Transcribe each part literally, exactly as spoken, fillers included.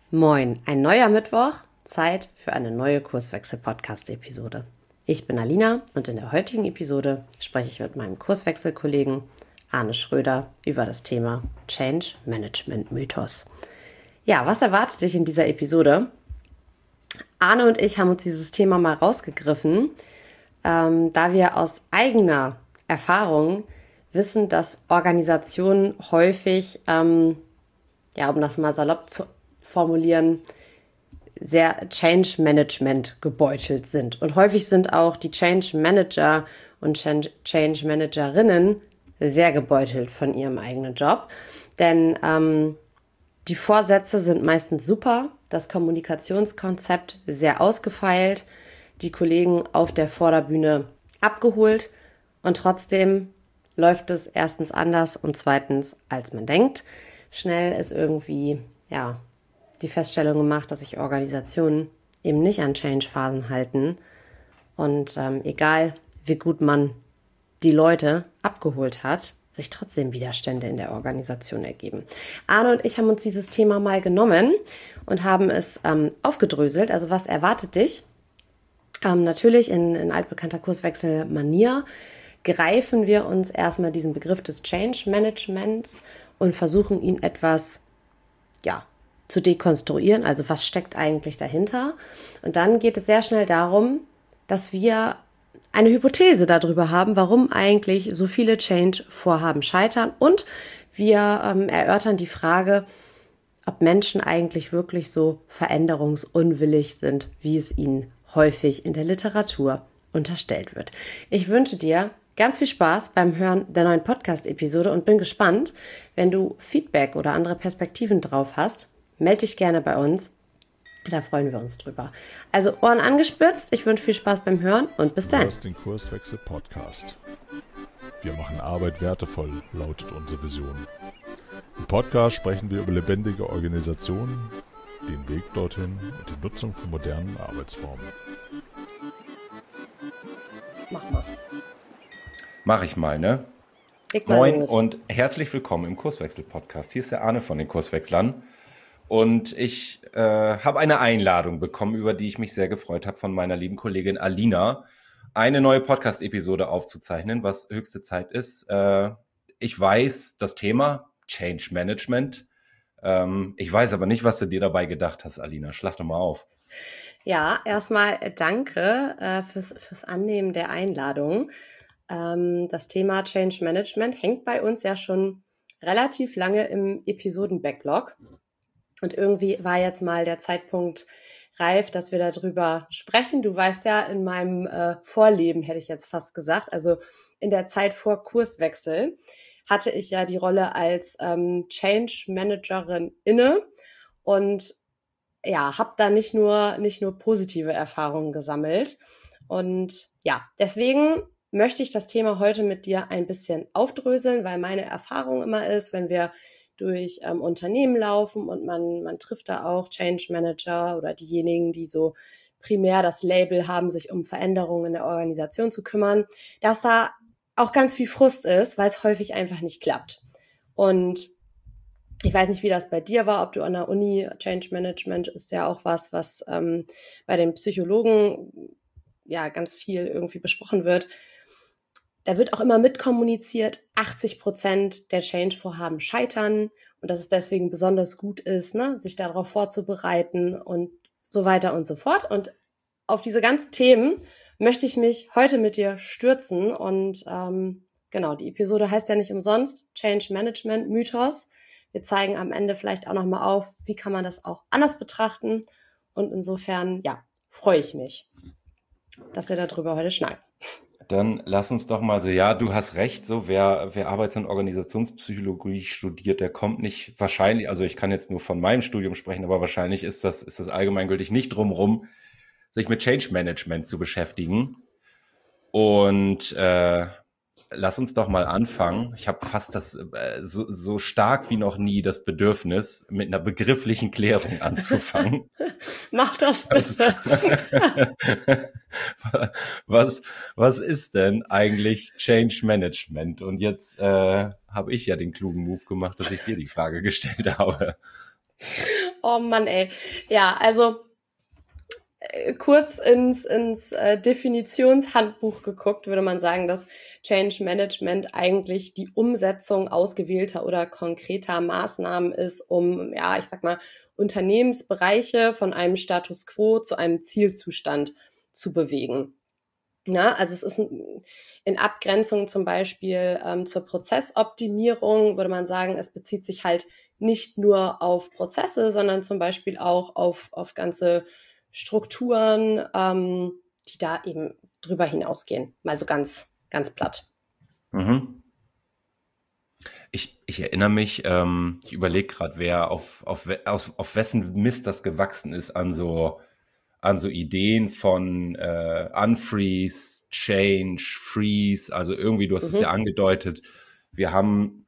Moin, ein neuer Mittwoch, Zeit für eine neue Kurswechsel-Podcast-Episode. Ich bin Alina und in der heutigen Episode spreche ich mit meinem Kurswechselkollegen Arne Schröder über das Thema Change Management Mythos. Ja, was erwartet dich in dieser Episode? Arne und ich haben uns dieses Thema mal rausgegriffen, ähm, da wir aus eigener Erfahrung wissen, dass Organisationen häufig, ähm, ja, um das mal salopp zu formulieren, sehr Change Management gebeutelt sind. Und häufig sind auch die Change Manager und Change Managerinnen sehr gebeutelt von ihrem eigenen Job. Denn ähm, die Vorsätze sind meistens super, das Kommunikationskonzept sehr ausgefeilt, die Kollegen auf der Vorderbühne abgeholt und trotzdem läuft es erstens anders und zweitens, als man denkt. Schnell ist irgendwie, ja, die Feststellung gemacht, dass sich Organisationen eben nicht an Change-Phasen halten und ähm, egal wie gut man die Leute abgeholt hat, sich trotzdem Widerstände in der Organisation ergeben. Arne und ich haben uns dieses Thema mal genommen und haben es ähm, aufgedröselt. Also was erwartet dich? Ähm, natürlich in, in altbekannter Kurswechsel-Manier greifen wir uns erstmal diesen Begriff des Change Managements und versuchen ihn etwas, ja, zu dekonstruieren, also was steckt eigentlich dahinter. Und dann geht es sehr schnell darum, dass wir eine Hypothese darüber haben, warum eigentlich so viele Change-Vorhaben scheitern. Und wir ähm, erörtern die Frage, ob Menschen eigentlich wirklich so veränderungsunwillig sind, wie es ihnen häufig in der Literatur unterstellt wird. Ich wünsche dir ganz viel Spaß beim Hören der neuen Podcast-Episode und bin gespannt, wenn du Feedback oder andere Perspektiven drauf hast, melde dich gerne bei uns. Da freuen wir uns drüber. Also Ohren angespitzt. Ich wünsche viel Spaß beim Hören und bis dann. Du hörst den Kurswechsel Podcast. Wir machen Arbeit wertevoll, lautet unsere Vision. Im Podcast sprechen wir über lebendige Organisationen, den Weg dorthin und die Nutzung von modernen Arbeitsformen. Mach mal. Mach ich mal, ne? Leg mal Moin los. Und herzlich willkommen im Kurswechsel Podcast. Hier ist der Arne von den Kurswechslern. Und ich äh, habe eine Einladung bekommen, über die ich mich sehr gefreut habe, von meiner lieben Kollegin Alina, eine neue Podcast-Episode aufzuzeichnen, was höchste Zeit ist. Äh, ich weiß das Thema Change Management. Ähm, ich weiß aber nicht, was du dir dabei gedacht hast, Alina. Schlag doch mal auf. Ja, erstmal danke äh, fürs, fürs Annehmen der Einladung. Ähm, das Thema Change Management hängt bei uns ja schon relativ lange im Episoden-Backlog. Und irgendwie war jetzt mal der Zeitpunkt reif, dass wir darüber sprechen. Du weißt ja, in meinem äh, Vorleben, hätte ich jetzt fast gesagt, also in der Zeit vor Kurswechsel, hatte ich ja die Rolle als ähm, Change Managerin inne und ja, habe da nicht nur, nicht nur positive Erfahrungen gesammelt. Und ja, deswegen möchte ich das Thema heute mit dir ein bisschen aufdröseln, weil meine Erfahrung immer ist, wenn wir durch ähm, Unternehmen laufen und man, man trifft da auch Change Manager oder diejenigen, die so primär das Label haben, sich um Veränderungen in der Organisation zu kümmern, dass da auch ganz viel Frust ist, weil es häufig einfach nicht klappt. Und ich weiß nicht, wie das bei dir war, ob du an der Uni, Change Management ist ja auch was, was ähm, bei den Psychologen ja ganz viel irgendwie besprochen wird. Da wird auch immer mitkommuniziert, achtzig Prozent der Change-Vorhaben scheitern und dass es deswegen besonders gut ist, ne, sich darauf vorzubereiten und so weiter und so fort. Und auf diese ganzen Themen möchte ich mich heute mit dir stürzen. Und ähm, genau, die Episode heißt ja nicht umsonst Change Management Mythos. Wir zeigen am Ende vielleicht auch nochmal auf, wie kann man das auch anders betrachten. Und insofern, ja, freue ich mich, dass wir darüber heute schneiden. Dann lass uns doch mal so, ja, du hast recht, so wer, wer Arbeits- und Organisationspsychologie studiert, der kommt nicht wahrscheinlich, also ich kann jetzt nur von meinem Studium sprechen, aber wahrscheinlich ist das, ist das allgemeingültig nicht drumrum, sich mit Change Management zu beschäftigen. Und äh, lass uns doch mal anfangen. Ich habe fast das äh, so, so stark wie noch nie das Bedürfnis, mit einer begrifflichen Klärung anzufangen. Mach das bitte. was, was ist denn eigentlich Change Management? Und jetzt äh, habe ich ja den klugen Move gemacht, dass ich dir die Frage gestellt habe. Oh Mann, ey. Ja, also äh, kurz ins, ins äh, Definitionshandbuch geguckt, würde man sagen, dass Change Management eigentlich die Umsetzung ausgewählter oder konkreter Maßnahmen ist, um, ja, ich sag mal, Unternehmensbereiche von einem Status quo zu einem Zielzustand zu bewegen. Ja, also es ist in Abgrenzung zum Beispiel ähm, zur Prozessoptimierung, würde man sagen, es bezieht sich halt nicht nur auf Prozesse, sondern zum Beispiel auch auf, auf ganze Strukturen, ähm, die da eben drüber hinausgehen. Mal so ganz, ganz platt. Mhm. Ich, ich erinnere mich, ähm, ich überlege gerade, wer auf, auf, auf, auf wessen Mist das gewachsen ist an so, an so Ideen von äh, Unfreeze, Change, Freeze, also irgendwie, du hast es Mhm. ja angedeutet, wir haben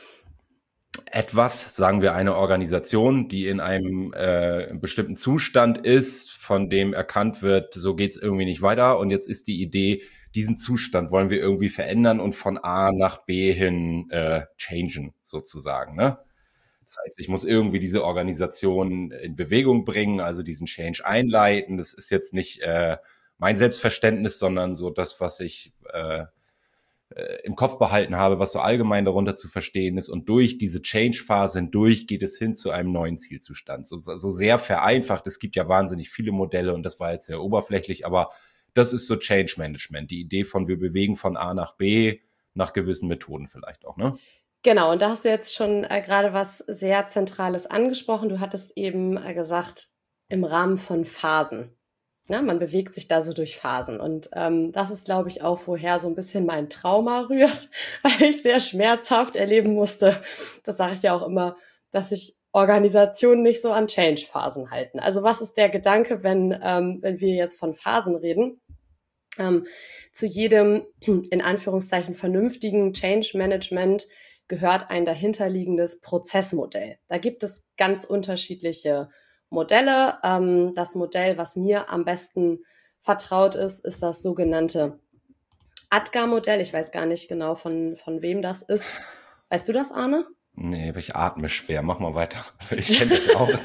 etwas, sagen wir eine Organisation, die in einem äh, bestimmten Zustand ist, von dem erkannt wird, so geht's irgendwie nicht weiter. Und jetzt ist die Idee, diesen Zustand wollen wir irgendwie verändern und von A nach B hin äh, changen, sozusagen. Ne? Das heißt, ich muss irgendwie diese Organisation in Bewegung bringen, also diesen Change einleiten. Das ist jetzt nicht äh, mein Selbstverständnis, sondern so das, was ich äh, im Kopf behalten habe, was so allgemein darunter zu verstehen ist. Und durch diese Change-Phase hindurch geht es hin zu einem neuen Zielzustand. So, so sehr vereinfacht. Es gibt ja wahnsinnig viele Modelle und das war jetzt sehr oberflächlich, aber das ist so Change Management. Die Idee von, wir bewegen von A nach B nach gewissen Methoden vielleicht auch, ne? Genau, und da hast du jetzt schon äh, gerade was sehr Zentrales angesprochen. Du hattest eben äh, gesagt, im Rahmen von Phasen. Ja, man bewegt sich da so durch Phasen. Und ähm, das ist, glaube ich, auch, woher so ein bisschen mein Trauma rührt, weil ich sehr schmerzhaft erleben musste, das sage ich ja auch immer, dass sich Organisationen nicht so an Change-Phasen halten. Also was ist der Gedanke, wenn, ähm, wenn wir jetzt von Phasen reden? Ähm, zu jedem, in Anführungszeichen, vernünftigen Change-Management gehört ein dahinterliegendes Prozessmodell. Da gibt es ganz unterschiedliche Modelle. Ähm, das Modell, was mir am besten vertraut ist, ist das sogenannte A D G A-Modell. Ich weiß gar nicht genau, von, von wem das ist. Weißt du das, Arne? Nee, aber ich atme schwer. Mach mal weiter. Ich kenne das auch.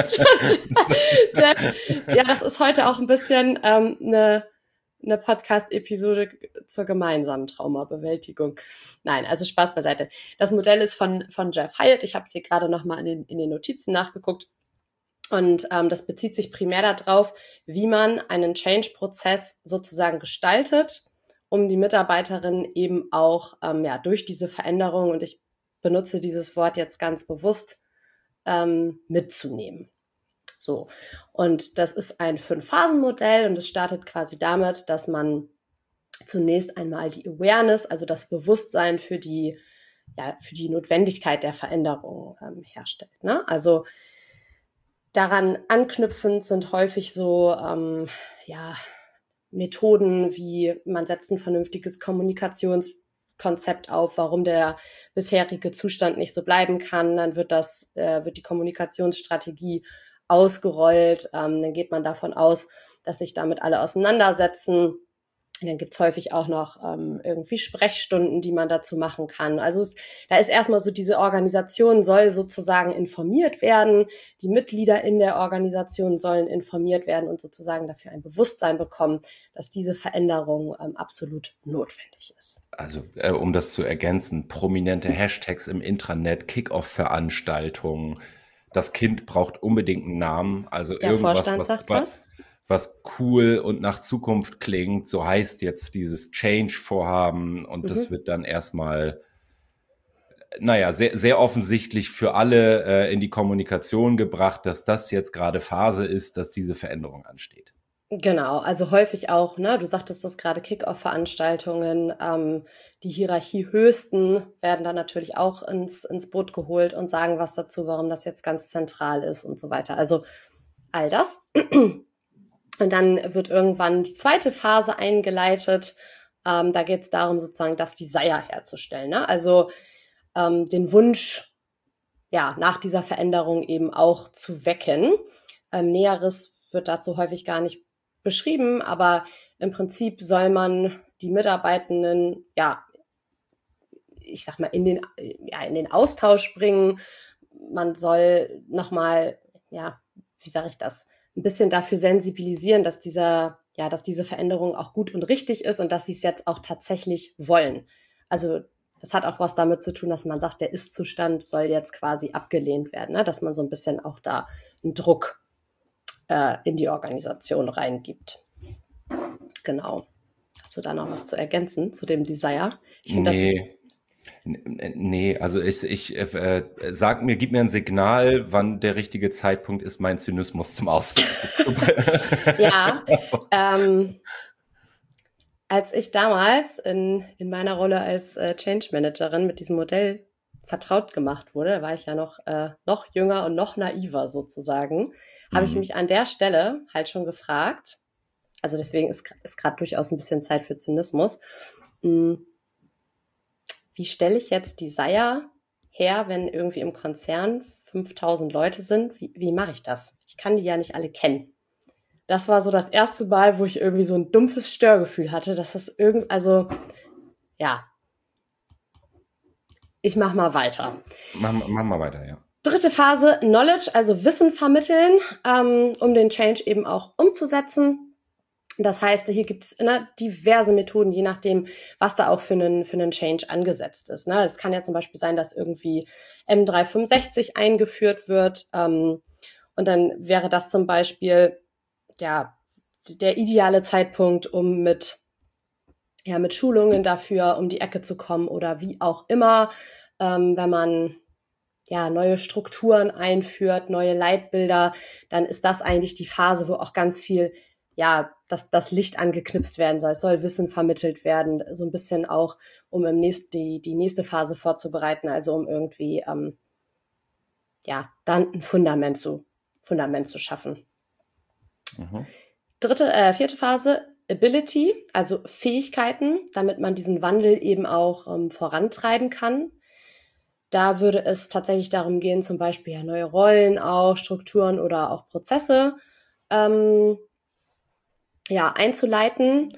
Ja, das ist heute auch ein bisschen ähm, eine, eine Podcast-Episode zur gemeinsamen Traumabewältigung. Nein, also Spaß beiseite. Das Modell ist von, von Jeff Hyatt. Ich habe es hier gerade nochmal in den, in den Notizen nachgeguckt. Und ähm, das bezieht sich primär darauf, wie man einen Change-Prozess sozusagen gestaltet, um die Mitarbeiterin eben auch ähm, ja durch diese Veränderung, und ich benutze dieses Wort jetzt ganz bewusst, ähm, mitzunehmen. So, und das ist ein Fünf-Phasen-Modell und es startet quasi damit, dass man zunächst einmal die Awareness, also das Bewusstsein für die, ja, für die Notwendigkeit der Veränderung ähm, herstellt. Ne? Also daran anknüpfend sind häufig so ähm, ja, Methoden, wie man setzt ein vernünftiges Kommunikationskonzept auf, warum der bisherige Zustand nicht so bleiben kann. Dann wird das, äh, wird die Kommunikationsstrategie ausgerollt. Ähm, dann geht man davon aus, dass sich damit alle auseinandersetzen. Und dann gibt's häufig auch noch ähm, irgendwie Sprechstunden, die man dazu machen kann. Also es, da ist erstmal so, diese Organisation soll sozusagen informiert werden. Die Mitglieder in der Organisation sollen informiert werden und sozusagen dafür ein Bewusstsein bekommen, dass diese Veränderung ähm, absolut notwendig ist. Also äh, um das zu ergänzen, prominente Hashtags im Intranet, Kick-Off-Veranstaltungen. Das Kind braucht unbedingt einen Namen. Also Der irgendwas, Vorstand was, sagt was, was? was cool und nach Zukunft klingt. So heißt jetzt dieses Change-Vorhaben und Mhm. das wird dann erstmal, naja, sehr, sehr offensichtlich für alle äh, in die Kommunikation gebracht, dass das jetzt gerade Phase ist, dass diese Veränderung ansteht. Genau, also häufig auch, ne, du sagtest das gerade, Kick-Off-Veranstaltungen, ähm, die Hierarchiehöchsten werden dann natürlich auch ins, ins Boot geholt und sagen was dazu, warum das jetzt ganz zentral ist und so weiter. Also all das. Und dann wird irgendwann die zweite Phase eingeleitet. Ähm, da geht es darum, sozusagen das Desire herzustellen, ne? Also ähm, den Wunsch, ja, nach dieser Veränderung eben auch zu wecken. Ähm, Näheres wird dazu häufig gar nicht beschrieben, aber im Prinzip soll man die Mitarbeitenden, ja, ich sag mal, in den, ja, in den Austausch bringen, man soll nochmal, ja, wie sage ich das, ein bisschen dafür sensibilisieren, dass dieser, ja, dass diese Veränderung auch gut und richtig ist und dass sie es jetzt auch tatsächlich wollen. Also das hat auch was damit zu tun, dass man sagt, der Ist-Zustand soll jetzt quasi abgelehnt werden, ne? Dass man so ein bisschen auch da einen Druck äh, in die Organisation reingibt. Genau. Hast du da noch was zu ergänzen zu dem Desire? Ich finde, das ist Nee, N- nee, also ich, ich äh, äh, sag mir, gib mir ein Signal, wann der richtige Zeitpunkt ist, meinen Zynismus zum Ausdruck zu bringen. ja, ähm, als ich damals in, in meiner Rolle als äh, Change Managerin mit diesem Modell vertraut gemacht wurde, da war ich ja noch, äh, noch jünger und noch naiver sozusagen, habe ich Mhm. mich an der Stelle halt schon gefragt, also deswegen ist, ist gerade durchaus ein bisschen Zeit für Zynismus, mh, wie stelle ich jetzt Desire her, wenn irgendwie im Konzern fünftausend Leute sind? Wie, wie mache ich das? Ich kann die ja nicht alle kennen. Das war so das erste Mal, wo ich irgendwie so ein dumpfes Störgefühl hatte, dass das irgendwie, also, ja, ich mach mal weiter. Mach, mach mal weiter, ja. Dritte Phase, Knowledge, also Wissen vermitteln, ähm, um den Change eben auch umzusetzen. Das heißt, hier gibt es ne, diverse Methoden, je nachdem, was da auch für einen, für einen Change angesetzt ist. Ne? Es kann ja zum Beispiel sein, dass irgendwie M drei fünfundsechzig eingeführt wird. Ähm, und dann wäre das zum Beispiel ja der ideale Zeitpunkt, um mit, ja, mit Schulungen dafür um die Ecke zu kommen oder wie auch immer, ähm, wenn man ja neue Strukturen einführt, neue Leitbilder, dann ist das eigentlich die Phase, wo auch ganz viel ja, dass das Licht angeknipst werden soll. Es soll Wissen vermittelt werden, so ein bisschen auch, um im nächsten, die, die nächste Phase vorzubereiten, also um irgendwie, ähm, ja, dann ein Fundament zu, Fundament zu schaffen. Mhm. Dritte, äh, vierte Phase, Ability, also Fähigkeiten, damit man diesen Wandel eben auch ähm, vorantreiben kann. Da würde es tatsächlich darum gehen, zum Beispiel ja, neue Rollen auch, Strukturen oder auch Prozesse, ähm, ja, einzuleiten.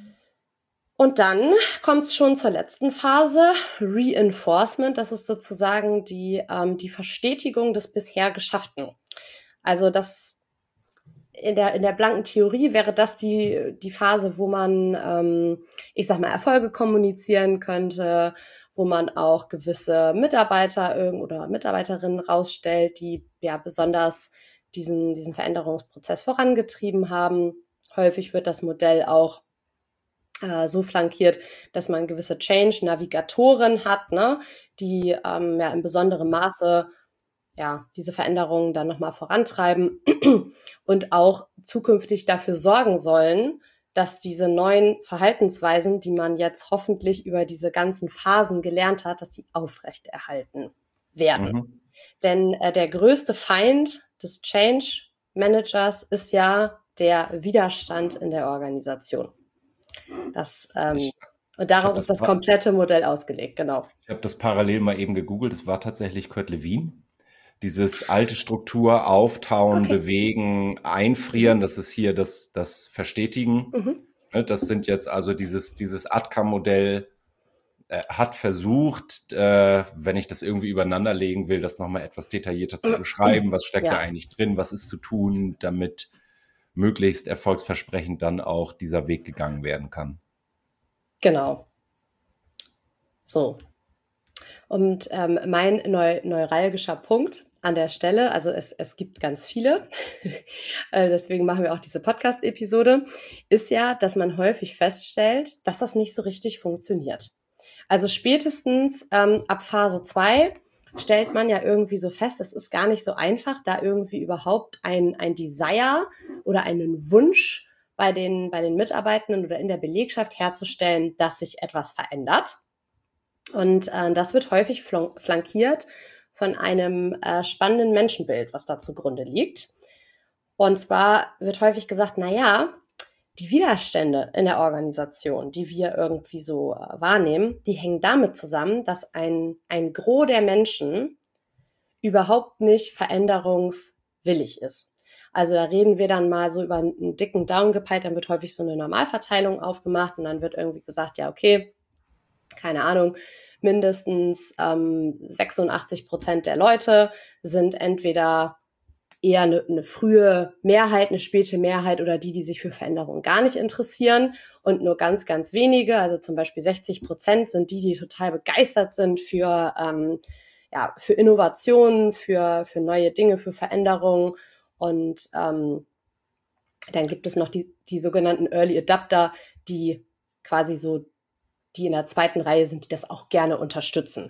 Und dann kommt es schon zur letzten Phase, Reinforcement. Das ist sozusagen die, ähm, die Verstetigung des bisher Geschafften. Also das in der, in der blanken Theorie wäre das die, die Phase, wo man, ähm, ich sag mal, Erfolge kommunizieren könnte, wo man auch gewisse Mitarbeiter oder Mitarbeiterinnen rausstellt, die ja besonders diesen, diesen Veränderungsprozess vorangetrieben haben. Häufig wird das Modell auch äh, so flankiert, dass man gewisse Change-Navigatoren hat, ne, die ähm, ja in besonderem Maße ja diese Veränderungen dann nochmal vorantreiben und auch zukünftig dafür sorgen sollen, dass diese neuen Verhaltensweisen, die man jetzt hoffentlich über diese ganzen Phasen gelernt hat, dass die aufrechterhalten werden. Mhm. Denn äh, der größte Feind des Change Managers ist ja der Widerstand in der Organisation. Das, ähm, ich, und darauf ist das, das komplette Modell ausgelegt, genau. Ich habe das parallel mal eben gegoogelt, es war tatsächlich Kurt Lewin. Dieses alte Struktur, auftauen, okay. bewegen, einfrieren, mhm. das ist hier das, das Verstetigen. Mhm. Das sind jetzt also dieses, dieses A T C A-Modell äh, hat versucht, äh, wenn ich das irgendwie übereinander legen will, das nochmal etwas detaillierter zu beschreiben. Was steckt ja. da eigentlich drin? Was ist zu tun, damit möglichst erfolgsversprechend dann auch dieser Weg gegangen werden kann? Genau. So. Und ähm, mein neu, neuralgischer Punkt an der Stelle, also es, es gibt ganz viele, deswegen machen wir auch diese Podcast-Episode, ist ja, dass man häufig feststellt, dass das nicht so richtig funktioniert. Also spätestens ähm, ab Phase zwei stellt man ja irgendwie so fest, es ist gar nicht so einfach, da irgendwie überhaupt ein, ein Desire oder einen Wunsch bei den, bei den Mitarbeitenden oder in der Belegschaft herzustellen, dass sich etwas verändert. Und äh, das wird häufig flankiert von einem äh, spannenden Menschenbild, was da zugrunde liegt. Und zwar wird häufig gesagt, na ja, die Widerstände in der Organisation, die wir irgendwie so äh, wahrnehmen, die hängen damit zusammen, dass ein, ein Gros der Menschen überhaupt nicht veränderungswillig ist. Also da reden wir dann mal so über einen dicken Daumen gepeilt, dann wird häufig so eine Normalverteilung aufgemacht und dann wird irgendwie gesagt, ja okay, keine Ahnung, mindestens ähm, sechsundachtzig Prozent der Leute sind entweder eher eine, eine frühe Mehrheit, eine späte Mehrheit oder die, die sich für Veränderungen gar nicht interessieren. Und nur ganz, ganz wenige, also zum Beispiel sechzig Prozent sind die, die total begeistert sind für, ähm, ja, für Innovationen, für, für neue Dinge, für Veränderungen. Und ähm, dann gibt es noch die, die sogenannten Early Adapter, die quasi so, die in der zweiten Reihe sind, die das auch gerne unterstützen.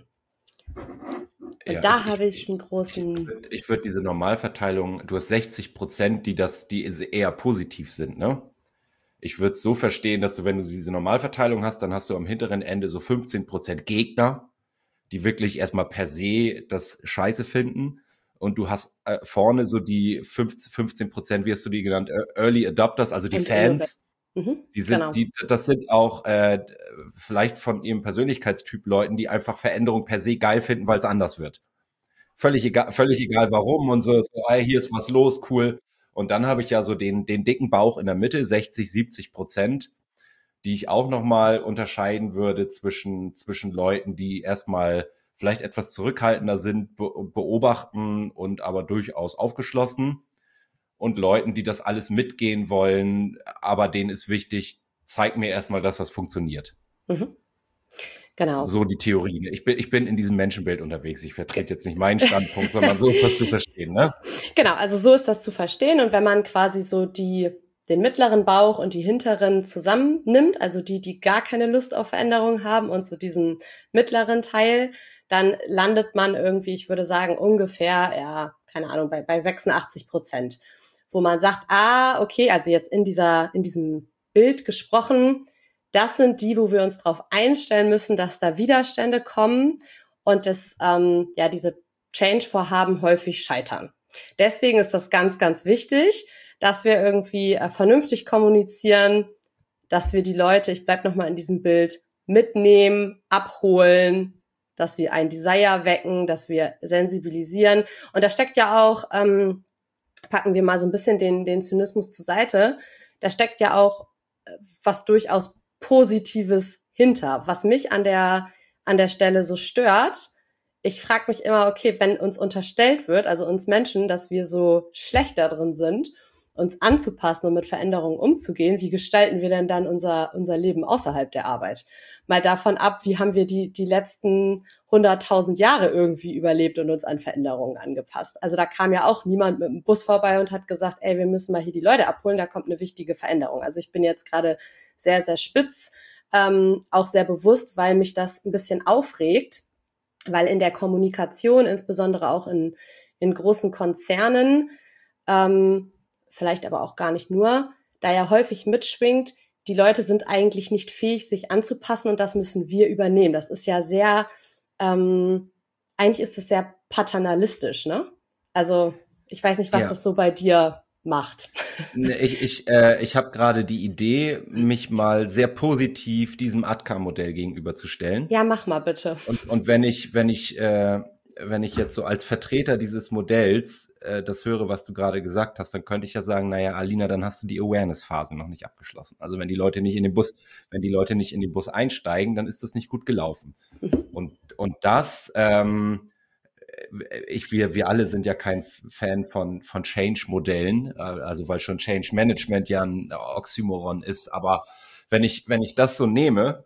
Und Ja, da ich, habe ich, ich einen großen... ich, ich würde diese Normalverteilung, du hast sechzig Prozent, die das, die eher positiv sind, ne? Ich würde es so verstehen, dass du, wenn du diese Normalverteilung hast, dann hast du am hinteren Ende so fünfzehn Prozent Gegner, die wirklich erstmal per se das Scheiße finden. Und du hast äh, vorne so die fünfzehn Prozent, wie hast du die genannt, Early Adopters, also die Und Fans. Mhm, Die sind, genau. die, das sind auch äh, vielleicht von ihrem Persönlichkeitstyp Leuten, die einfach Veränderung per se geil finden, weil es anders wird. Völlig egal, völlig egal warum und so, so hey, hier ist was los, cool. Und dann habe ich ja so den, den dicken Bauch in der Mitte, sechzig, siebzig Prozent, die ich auch nochmal unterscheiden würde zwischen, zwischen Leuten, die erstmal vielleicht etwas zurückhaltender sind, be- beobachten und aber durchaus aufgeschlossen. Und Leuten, die das alles mitgehen wollen, aber denen ist wichtig, zeig mir erstmal, dass das funktioniert. Mhm. Genau. So die Theorie. Ich bin, ich bin in diesem Menschenbild unterwegs. Ich vertrete jetzt nicht meinen Standpunkt, sondern so ist das zu verstehen, ne? Genau, also so ist das zu verstehen. Und wenn man quasi so die, den mittleren Bauch und die hinteren zusammennimmt, also die, die gar keine Lust auf Veränderung haben und so diesen mittleren Teil, dann landet man irgendwie, ich würde sagen, ungefähr, ja, keine Ahnung, bei, bei sechsundachtzig Prozent. Wo man sagt, ah, okay, also jetzt in dieser, in diesem Bild gesprochen, das sind die, wo wir uns darauf einstellen müssen, dass da Widerstände kommen und dass ähm, ja diese Change-Vorhaben häufig scheitern. Deswegen ist das ganz, ganz wichtig, dass wir irgendwie äh, vernünftig kommunizieren, dass wir die Leute, ich bleib nochmal in diesem Bild, mitnehmen, abholen, dass wir ein Desire wecken, dass wir sensibilisieren. Und da steckt ja auch, ähm, packen wir mal so ein bisschen den, den Zynismus zur Seite, da steckt ja auch äh, was durchaus Positives hinter, was mich an der, an der Stelle so stört. Ich frage mich immer, okay, wenn uns unterstellt wird, also uns Menschen, dass wir so schlecht da drin sind, uns anzupassen und mit Veränderungen umzugehen, wie gestalten wir denn dann unser, unser Leben außerhalb der Arbeit? Mal davon ab, wie haben wir die, die letzten hunderttausend Jahre irgendwie überlebt und uns an Veränderungen angepasst? Also da kam ja auch niemand mit dem Bus vorbei und hat gesagt, ey, wir müssen mal hier die Leute abholen, da kommt eine wichtige Veränderung. Also ich bin jetzt gerade sehr, sehr spitz, ähm, auch sehr bewusst, weil mich das ein bisschen aufregt, weil in der Kommunikation, insbesondere auch in, in großen Konzernen, ähm, vielleicht aber auch gar nicht nur, da ja häufig mitschwingt, die Leute sind eigentlich nicht fähig, sich anzupassen und das müssen wir übernehmen. Das ist ja sehr, ähm, eigentlich ist es sehr paternalistisch, ne? Also ich weiß nicht, was Ja. das so bei dir macht. Ich, ich, äh, ich habe gerade die Idee, mich mal sehr positiv diesem A D K-Modell gegenüberzustellen. Ja, mach mal bitte. Und, und wenn ich, wenn ich, äh, wenn ich jetzt so als Vertreter dieses Modells äh, das höre, was du gerade gesagt hast, dann könnte ich ja sagen, naja, Alina, dann hast du die Awareness-Phase noch nicht abgeschlossen. Also wenn die Leute nicht in den Bus, wenn die Leute nicht in den Bus einsteigen, dann ist das nicht gut gelaufen. Und, und das, ähm, ich, wir, wir alle sind ja kein Fan von, von Change-Modellen, also weil schon Change-Management ja ein Oxymoron ist, aber wenn ich, wenn ich das so nehme,